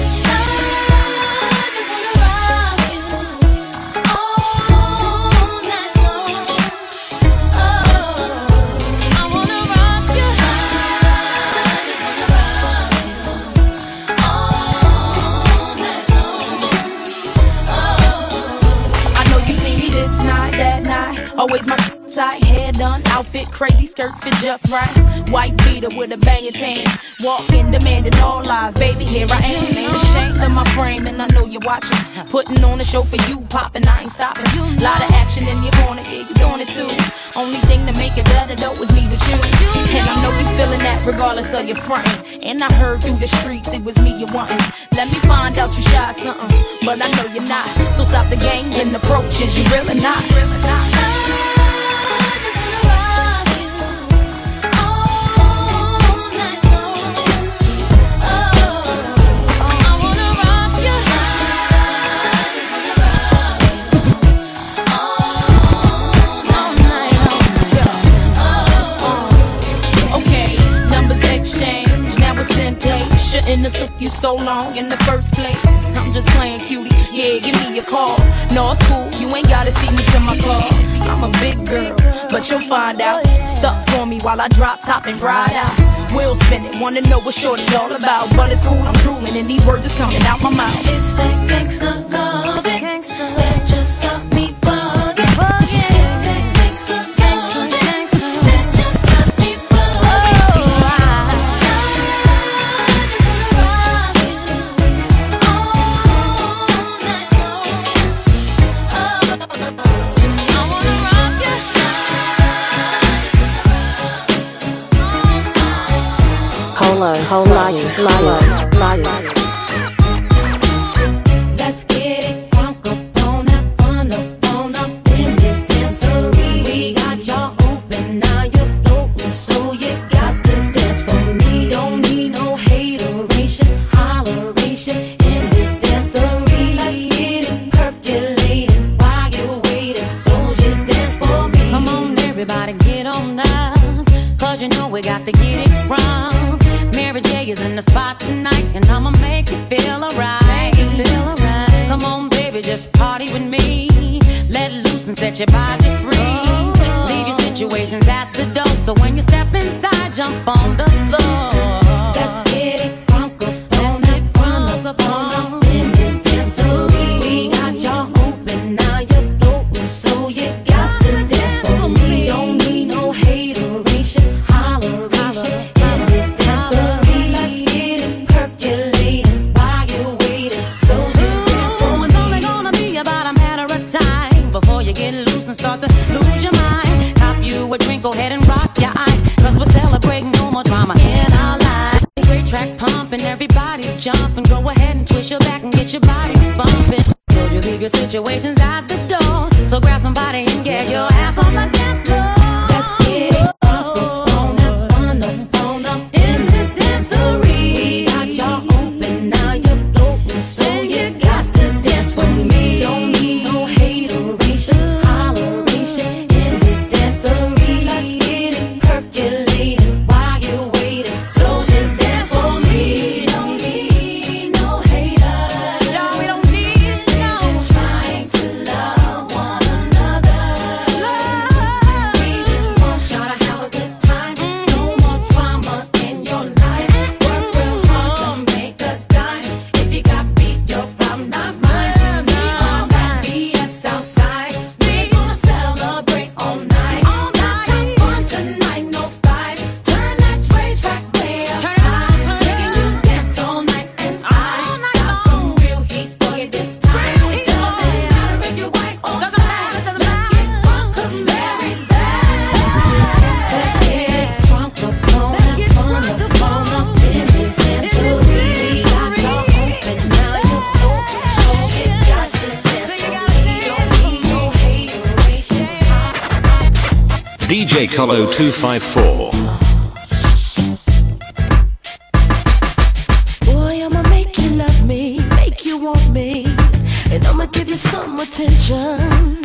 Always my tight, hair done, outfit crazy, skirts fit just right. White beater with a banging tan, walking, demanding all lies. Baby, here I am, ain't ashamed of my frame, and I know you're watching. Putting on a show for you, popping, I ain't stopping. Lot of action in your corner, yeah, you doing it too. Only thing to make it better though is me with you. And I know you feeling that regardless of your frontin'. And I heard through the streets it was me you wantin'. Let me find out you shy something, but I know you're not. So stop the games and approaches, you really not. Shouldn't have took you so long in the first place. I'm just playing cutie, yeah, give me your call. No, it's cool, you ain't gotta see me to my car. I'm a big girl, but you'll find out. Stuck for me while I drop top and ride out. Wheel spinning, wanna know what shorty all about. But it's cool, I'm drooling and these words is coming out my mouth. It's that gangsta love, that just stop me bugging. It's that gangsta love, that just stop me bugging. Hold on. Let's get it crunk up on that fun up in this dancery. We got y'all open, now you're floating, so you got to dance for me. Don't need no hateration, holleration in this dancery. Let's get it percolating while you're waiting, so just dance for me. Come on, everybody, get on down, 'cause you know we got to get it wrong. Mary J is in the spot tonight, and I'ma make you feel alright. Come on, baby, just party with me. Let loose and set your body free. everybody's jumping. Go ahead and twist your back and get your body bumping. So you leave your situations at the door. So grab somebody and get your ass on the dance floor. Let's get it on in this dancery. We got y'all open, now you're floating, so you got to dance for me. Don't need no hateration, holleration in this dancery. Let's get it percolating while you're waiting. So just dance for me. Don't need no haters. No, we don't need no. Just trying to love one another. We just want y'all to have a good time. No more drama in your life. Work real hard to make a dime. If you got beef, your problem not mine. We all got BS outside. We gonna celebrate all night. Let's have fun tonight, no fight. Turn that train track way up high. Making you dance all night, and I got some real heat for you this time. It doesn't matter if you're white or black. Let's get drunk 'cause Mary's back. Let's get drunk up on in this dancery. We got y'all open, now you're open, so you got to dance for me. Don't need no hateration. DJ Colo 254. Boy, I'ma make you love me, make you want me, and I'ma give you some attention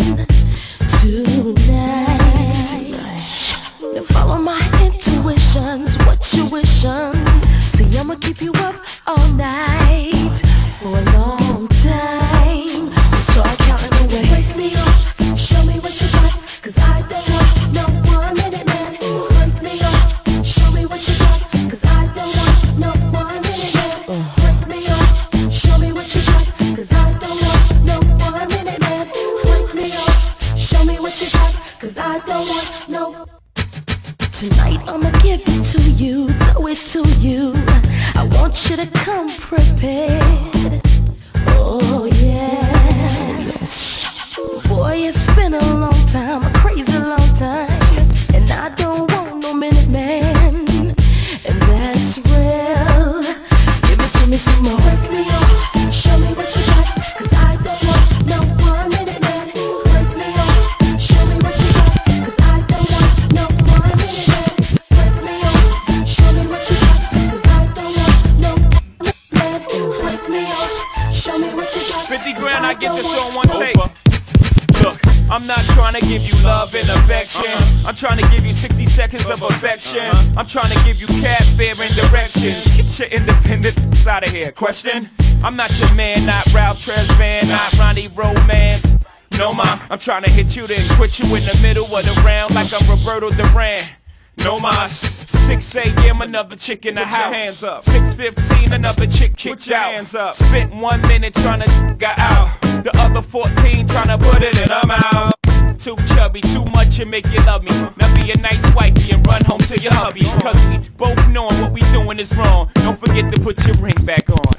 tonight. Now follow my intuitions, what you wishing? See, I'ma keep you up all night for a long time. So start counting away. Wake me up, show me what you got, 'cause I don't want no 1 minute man. Wake me up, show me what you got, 'cause I don't want no 1 minute man. Wake me up, show me what you got, 'cause I don't want no 1 minute man. Wake me up, show me what you got, 'cause I don't want no. Tonight I'ma give it to you, throw it to you. I want you to come prepared. Oh yeah. Yes. Boy, it's been a long time, a crazy long time, and I don't want no minute man, and that's real. Give it to me some more. Wake me up, show me what you got, 'cause I don't want no 1 minute man. Wake me up, show me what you got, 'cause I don't want no 1 minute man. Wake me up, show me what you got, 'cause I don't want no 1 minute man. Wake me up, show me what you got. 50 grand, I get this on one take. Look, I'm not trying to give you love and affection. I'm trying to give you 60 seconds of affection. I'm trying to give you cab fare and directions. Get your independence out of here. Question? I'm not your man, not Ralph Tresvant, not Ronnie Romance. No, ma, I'm trying to hit you then quit you in the middle of the round like I'm Roberto Duran. No, ma. 6 a.m. another chick in the house. Hands up. 6:15 another chick kicked out. Hands up. Spent 1 minute trying to got out. The other 14 trying to put it in her mouth. Too chubby, too much and make you love me. Now be a nice wifey and run home to your hubby. 'Cause we both knowing what we doing is wrong. Don't forget to put your ring back on.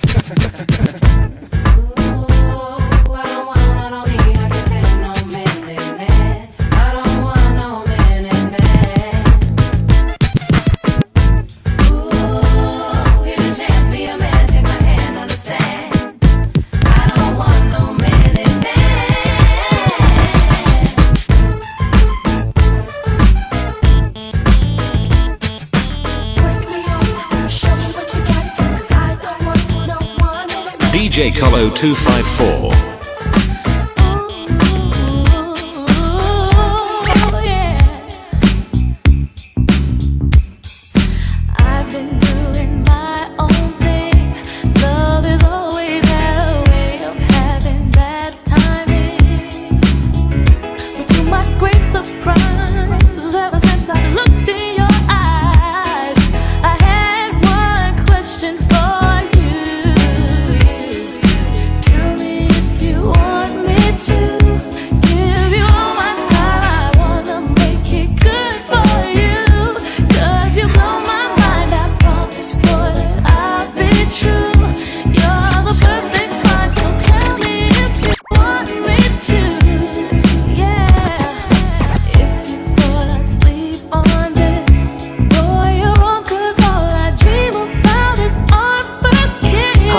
DJ Colo 254. If you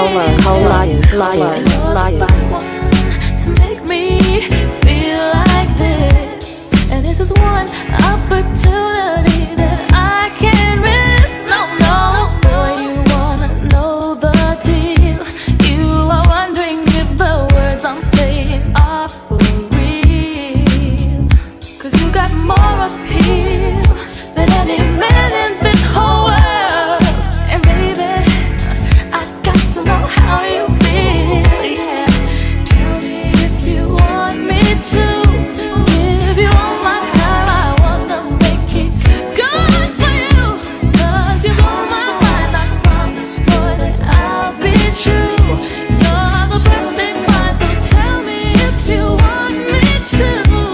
To make me feel like this, and this is one opportunity that I can't miss. No, boy, you wanna know the deal. You are wondering if the words I'm saying are for real. 'Cause you got more appeal than any man in this whole world. And baby, I got to know how you feel, yeah. Tell me if you want me to give you all my time. I wanna make it good for you. 'Cause you blow my mind. I promise, boy, that I'll be true. You're the perfect find, so tell me if you want me to.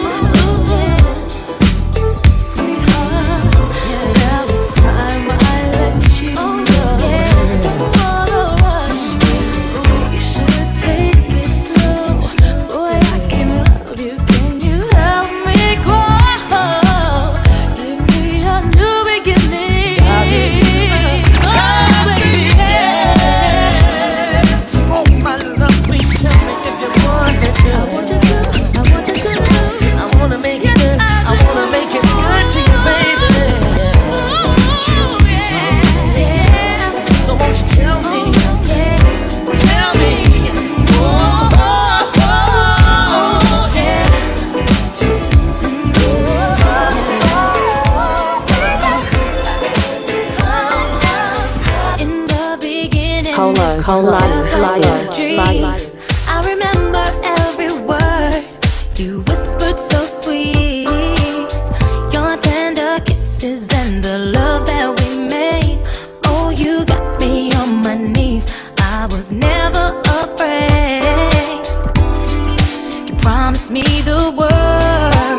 Sweetheart, now it's time I let you know. Don't wanna rush, we should take it slow. Boy, I can love you, can you help me grow? Give me a new beginning. Oh, baby, yeah. Oh, my love, please tell me if you want me to. I want you to. I wanna make it good. I wanna make it good to you, baby. So won't you tell me? Tell me. In the beginning, Lion. I remember every word you whispered so sweet. Your tender kisses and the love that we made. Oh, you got me on my knees. I was never afraid. You promised me the world.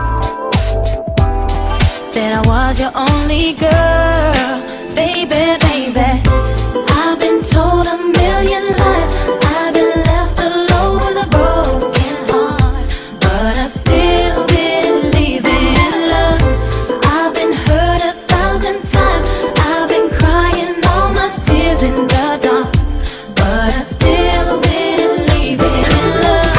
Said I was your only girl. Baby, baby, I've been told a million lies. I've been left alone with a broken heart, but I still believe in love. I've been hurt 1,000 times. I've been crying all my tears in the dark, but I still believe in love.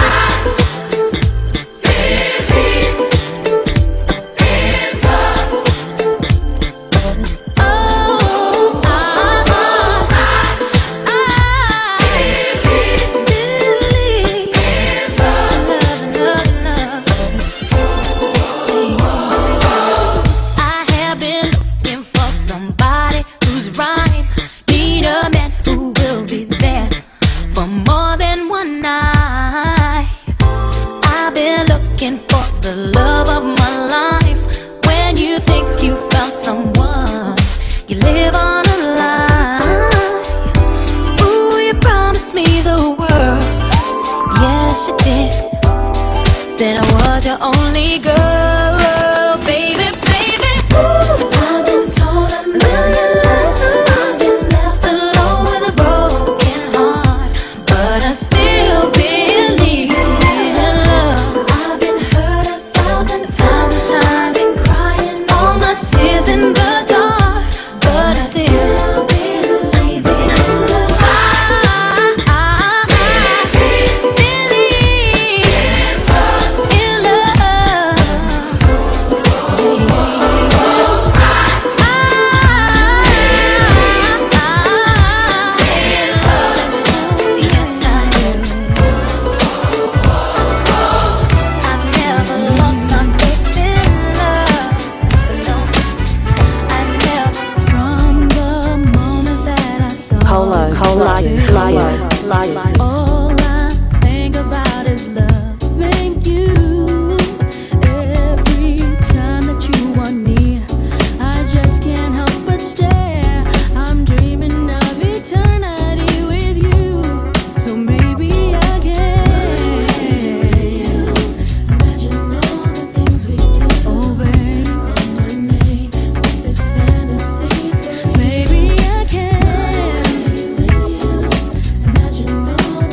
I have been looking for somebody who's right. Need a man who will be there for more than one night. I've been looking for the love of my life. When you think you found someone, you live on a lie. Ooh, you promised me the world. Yes, you did. Said I was your only girl, baby, baby. Ooh, I've been told a million lies. I've been left alone with a broken heart, but I still believe in love. I've been hurt 1,000 times. I've been crying all my tears in the dark, but I still believe in love. I believe in Lion. All I think about is loving you. Every time that you are near, I just can't help but stare. I'm dreaming of eternity with you. So maybe I can imagine all the things we do. Oh, babe, call my name with this fantasy. Maybe I can imagine all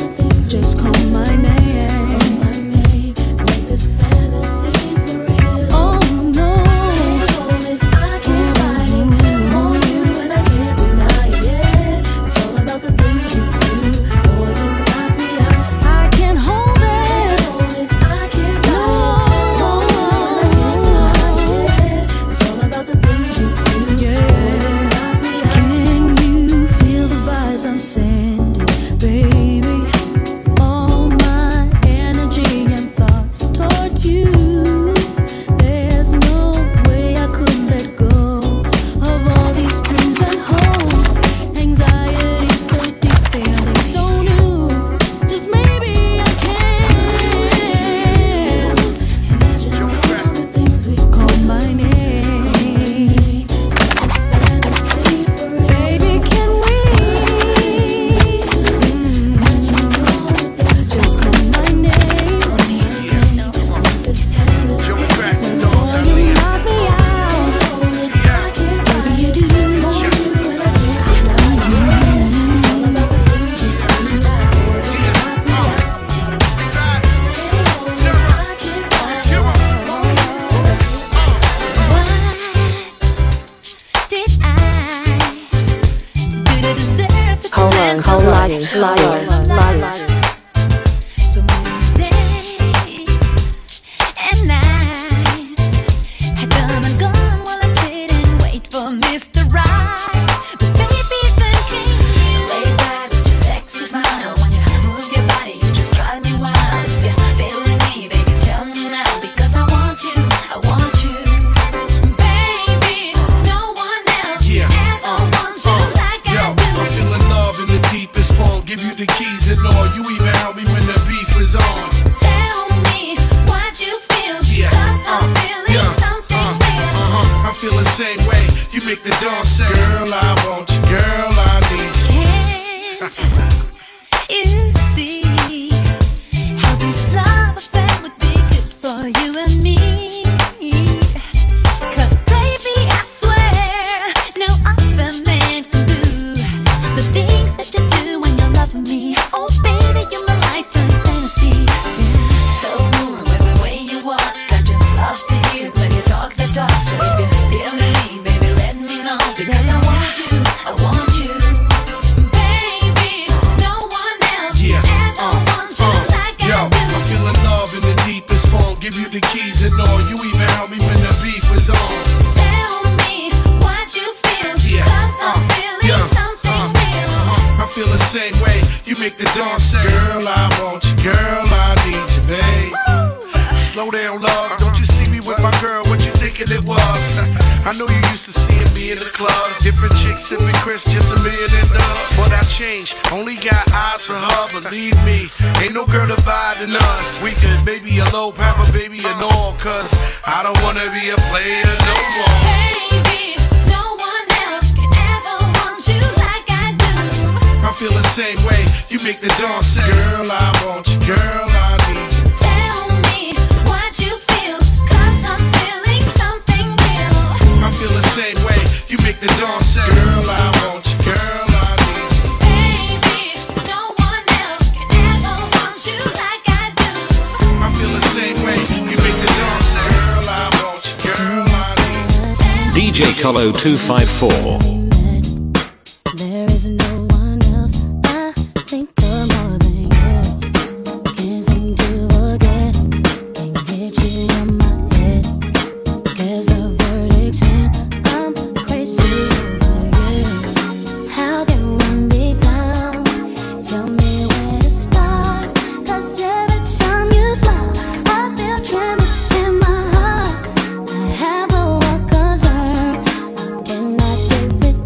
baby. All my energy and thoughts towards you. There's no way I could let go of all these dreams and hopes. Anxiety so deep, feeling so new. Just maybe I can imagine all the things we call my name. This fantasy forever. Baby, can we imagine all the things just call my name? This fantasy forever. You knock me out. Baby, you do. Liar. So many days and nights had come and gone while I sit and wait for Mr. Right. But baby, then came the way back with your sexy smile. When you move your body, you just drive me wild. If you're feeling me, baby, tell me now, because I want you, baby. No one else ever wants you like I do. I'm feeling love in the deepest form. Give you the keys and all. You even help me when the beef is on. Tell me what you feel, 'cause I'm feeling something real. I feel the same way. You make the dawn say, girl, I want you. Girl, I need you. You see how this love affair would be good for you and me. 'Cause baby, I swear no other man can do the things that you do when you're loving me. Oh baby, you're my lifetime fantasy. So smooth every way you walk. I just love to hear when you talk the talk. So if you're feeling me, baby, let me know, because I want you, baby. No one else ever wants you like I do. I'm feeling love in the deepest form. Give you the keys and all. You even help me when the beef is on. Tell me what you feel, 'cause I'm feeling something real. I feel the same way. You make the dawn say, girl, I want you. Girl, I need you, babe. Slow down, love. Don't you see me with my girl? What you thinking it was? I know you used to seeing me in the clubs. Different chicks sipping Chris, just a million and dubs. But I changed. Only got eyes for her. Believe me, ain't no girl dividing us. We could maybe a low papa, baby, and all. 'Cause I don't wanna be a player no more. Baby, no one else can ever want you like I do. I feel the same way. You make the dawn say, girl, I want you. Girl, I need you. Tell me what you feel, 'cause I'm feeling something real. I feel the same way. You make the dawn say, girl, I want you. Girl, I need you. Baby, no one else can ever want you like I do. I feel the same way. You make the dawn say, girl, I want you. Girl, I need you. DJ Colo 254. There is no one else I think of more than you. Can't seem to forget, can't get you in my head. Guess the verdict's in, I'm crazy over you. How can one be down? Tell me where to start, 'cause every time you smile, I feel tremors in my heart. I have a wild concern, I cannot live with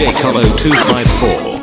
DJ Colo 254.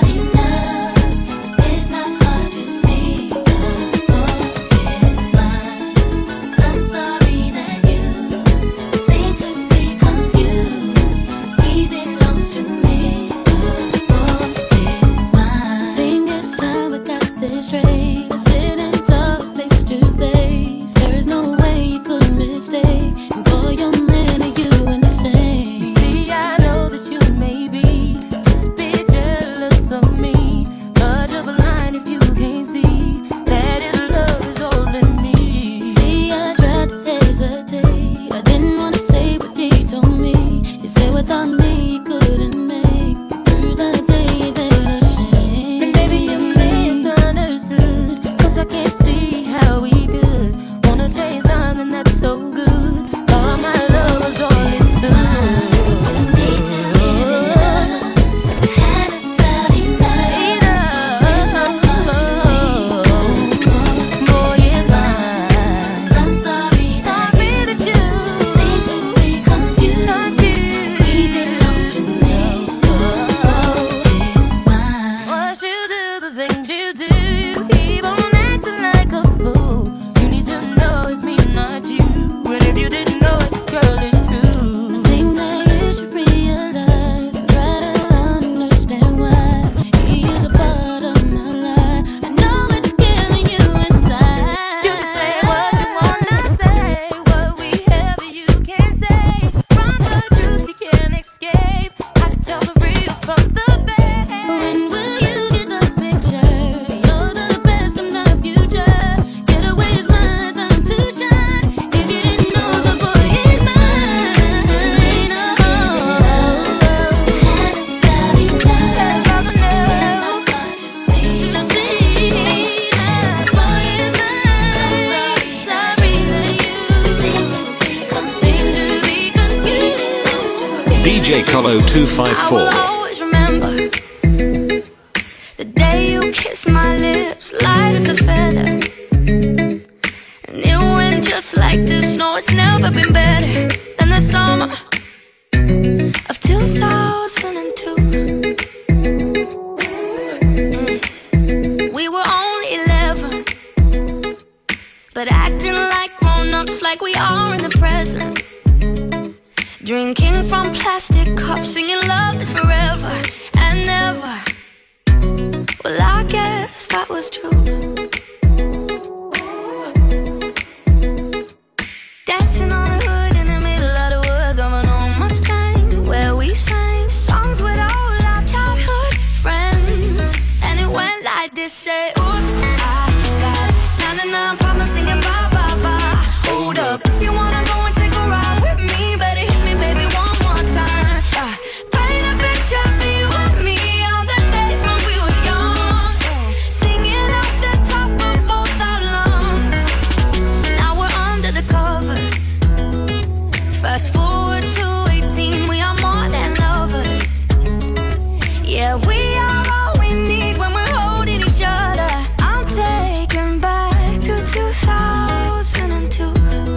DJ Colo 254. I will always remember the day you kissed my lips, light as a feather. And it went just like this. No, it's never been better than the summer of 2002. We were only 11, but acting like grown-ups, like we are in the present. Drinking from plastic cups, singing love is forever and never. Well, I guess that was true. Dancing on the hood in the middle of the woods of an old Mustang, where we sang songs with all our childhood friends. And it went like this, say, oops, I got 99 problems singing bye, bye, bye. Hold up, if you wanna go and take a ride with me, better hit me, baby, one more time. Paint a picture for you and me on the days when we were young, singing off the top of both our lungs. Now we're under the covers. Fast forward to 18, we are more than lovers. Yeah, we are all we need when we're holding each other. I'm taken back to 2002.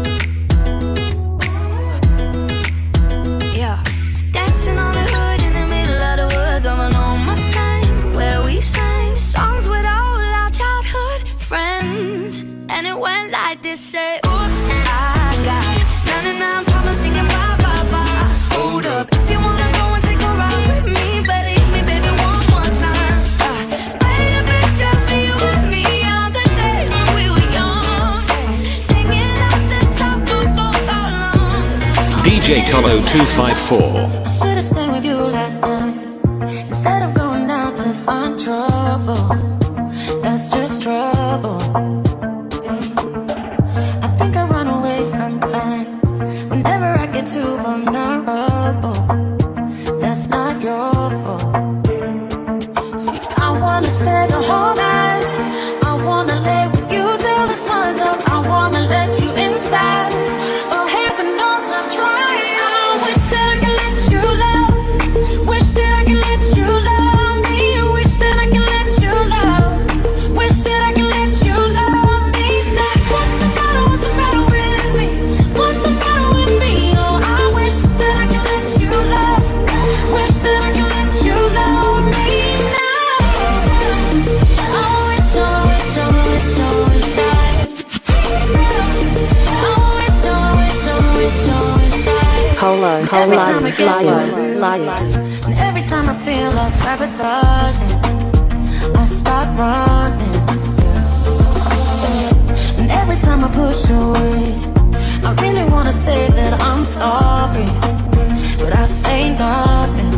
Yeah, dancing on the hood in the middle of the woods of an old Mustang, where we sang songs with all our childhood friends. And it went like this, say, oops, I got 99 problems singing bye, bye, bye. Hold up, if you wanna go and take a ride with me, better hit me, baby, one more time. Paint a picture for you and me on the days when we were young, singing off the top of both our lungs. DJ Colo 254. I should've stayed with you last night instead of going out to find trouble. That's just trouble. I think I run away sometimes whenever I get too vulnerable. That's not your fault. See, I wanna stay the whole night. I wanna lay with you till the sun's up. I wanna let you inside. Oh, heaven knows I've tried. I wish that I could let you love. Wish that I could let you love. Every time it gets too real, and every time I feel like sabotaging, I start running. And every time I push away, I really wanna say that I'm sorry, but I say nothing.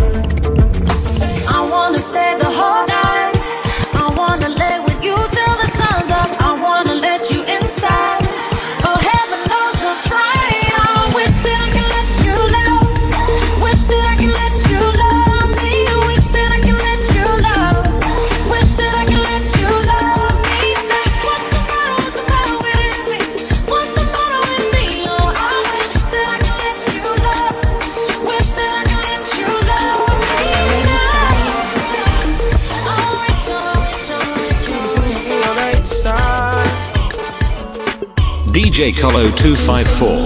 I wanna stay the whole night. I wanna lay with you till the sun's up. I wanna let you inside. Oh, heaven knows I've tried. I wish that I can let you love. Wish that I can let you love me. Wish that I can let you love. Wish that I can let you love me. Say, what's the matter? What's the matter with me? What's the matter with me? Oh, I wish that I can let you love. Wish that I can let you love me now. I wish, I wish, I wish, I wish, I wish. DJ Colo 254.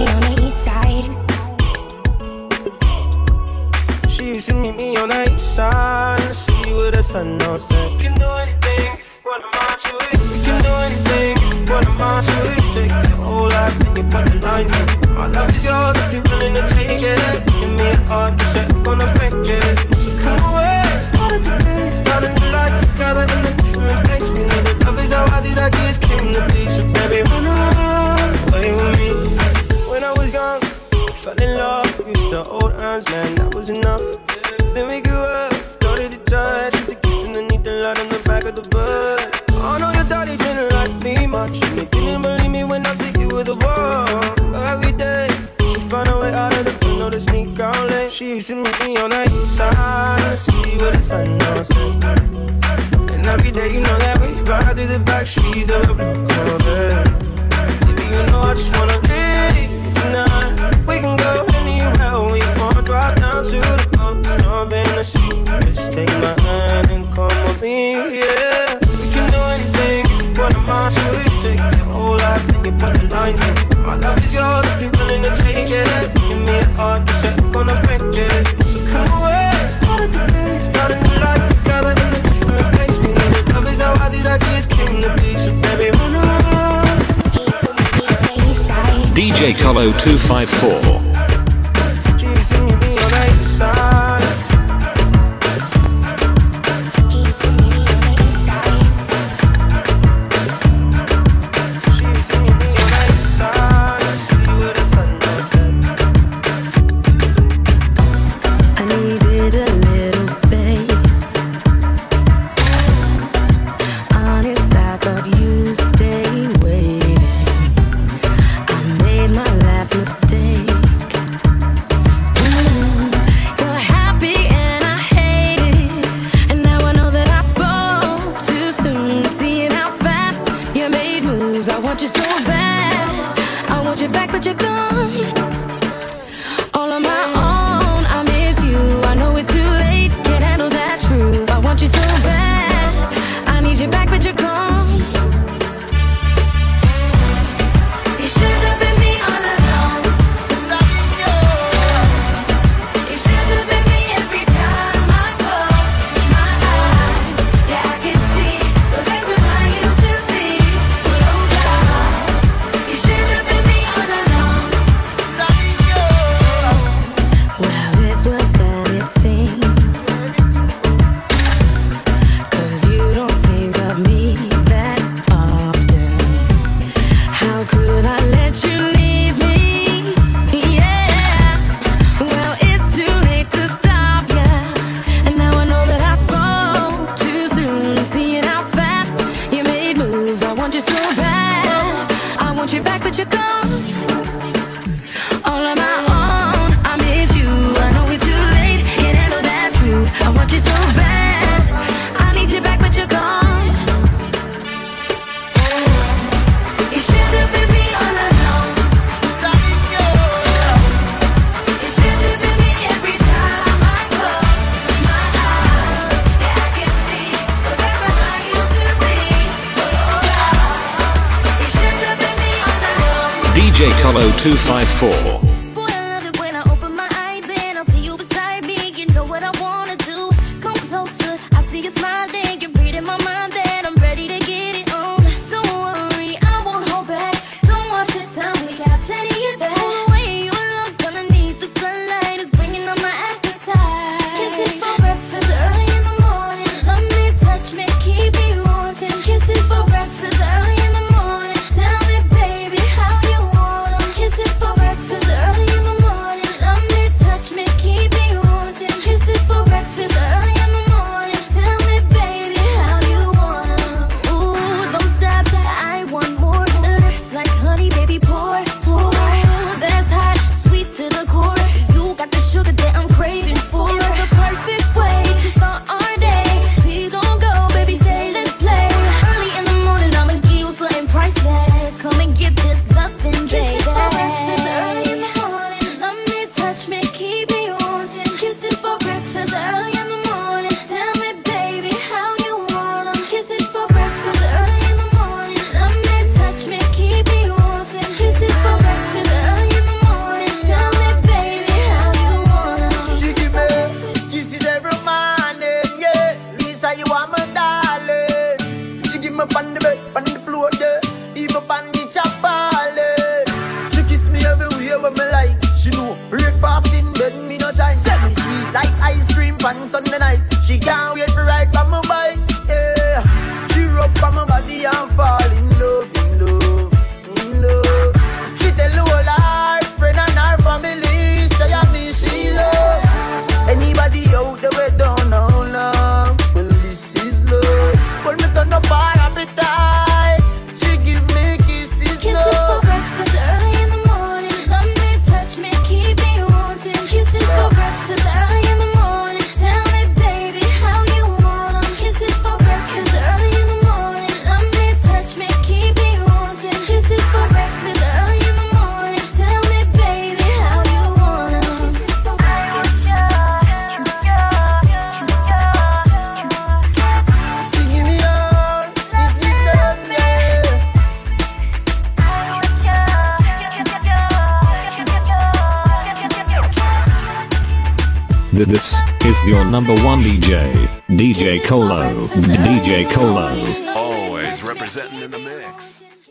She used to meet me on the east side. See you with the sun on set. We can do anything if you wanna march with it. We can do anything if you wanna march with it. Take your whole life and you put the line in. My love is yours if you're willing to take it. Give me a heart, you said I'm gonna break it. So come away, started today. Starting the light together in a different place. We know that love is how all these ideas came to be. So baby, run away with me. When I was young, fell in love, used to hold hands, man, that was enough. Then we grew up, started to touch, used to kiss underneath the light on the back of the bus. I know your daddy didn't like me much, and he didn't believe me when I said you were the one. Every day, she found a way out of the window to sneak out late. She used to meet me on the east side, see where the sun don't set. And every day, you know that we ride through the back streets of the Brooklyn. Baby, you know I just wanna leave tonight. We can go anywhere we want. Drive down to the boat, jump in the sea. Just take my hand and come with me, yeah. We can do anything if you wanna march with it. Take your whole life and you put the line in. My love is yours if you're willing to take it. Give me a heart, you said I'm gonna break it. So come away, started today. Starting the lights together in a different place. We know that love is how all these ideas came to be. So baby, run on. DJ Colo 254. DJ Colo 254. Boy, I love it when I open my eyes and I see you beside me. You know what I wanna do. Come closer, I see you smiling. You're reading my mind that I'm ready to get it on. Don't worry, I won't hold back. Don't waste your time, we got plenty of that. The way you look underneath the sunlight. on Sunday night. She can't wait for ride on my bike. Yeah, she rub on my body and fall in love, in love, in love. She tell the whole her friend and her family, say I miss she love. Anybody out there we don't know love? Well, this is love. Well, me turn up her appetite. She give me kisses, Kisses for breakfast early in the morning. Love me, touch me, keep me wanting. Kisses for breakfast early in the morning. Tell me, baby, how you want 'em. Kisses for breakfast early in the morning. Love me, touch me, keep me wanting. Kisses for breakfast early in the morning. Tell me, baby, how you want 'em. Kisses for breakfast. She give me all, this is done, yeah. This is your number one DJ, DJ Colo, DJ Colo. Always representing in the mix.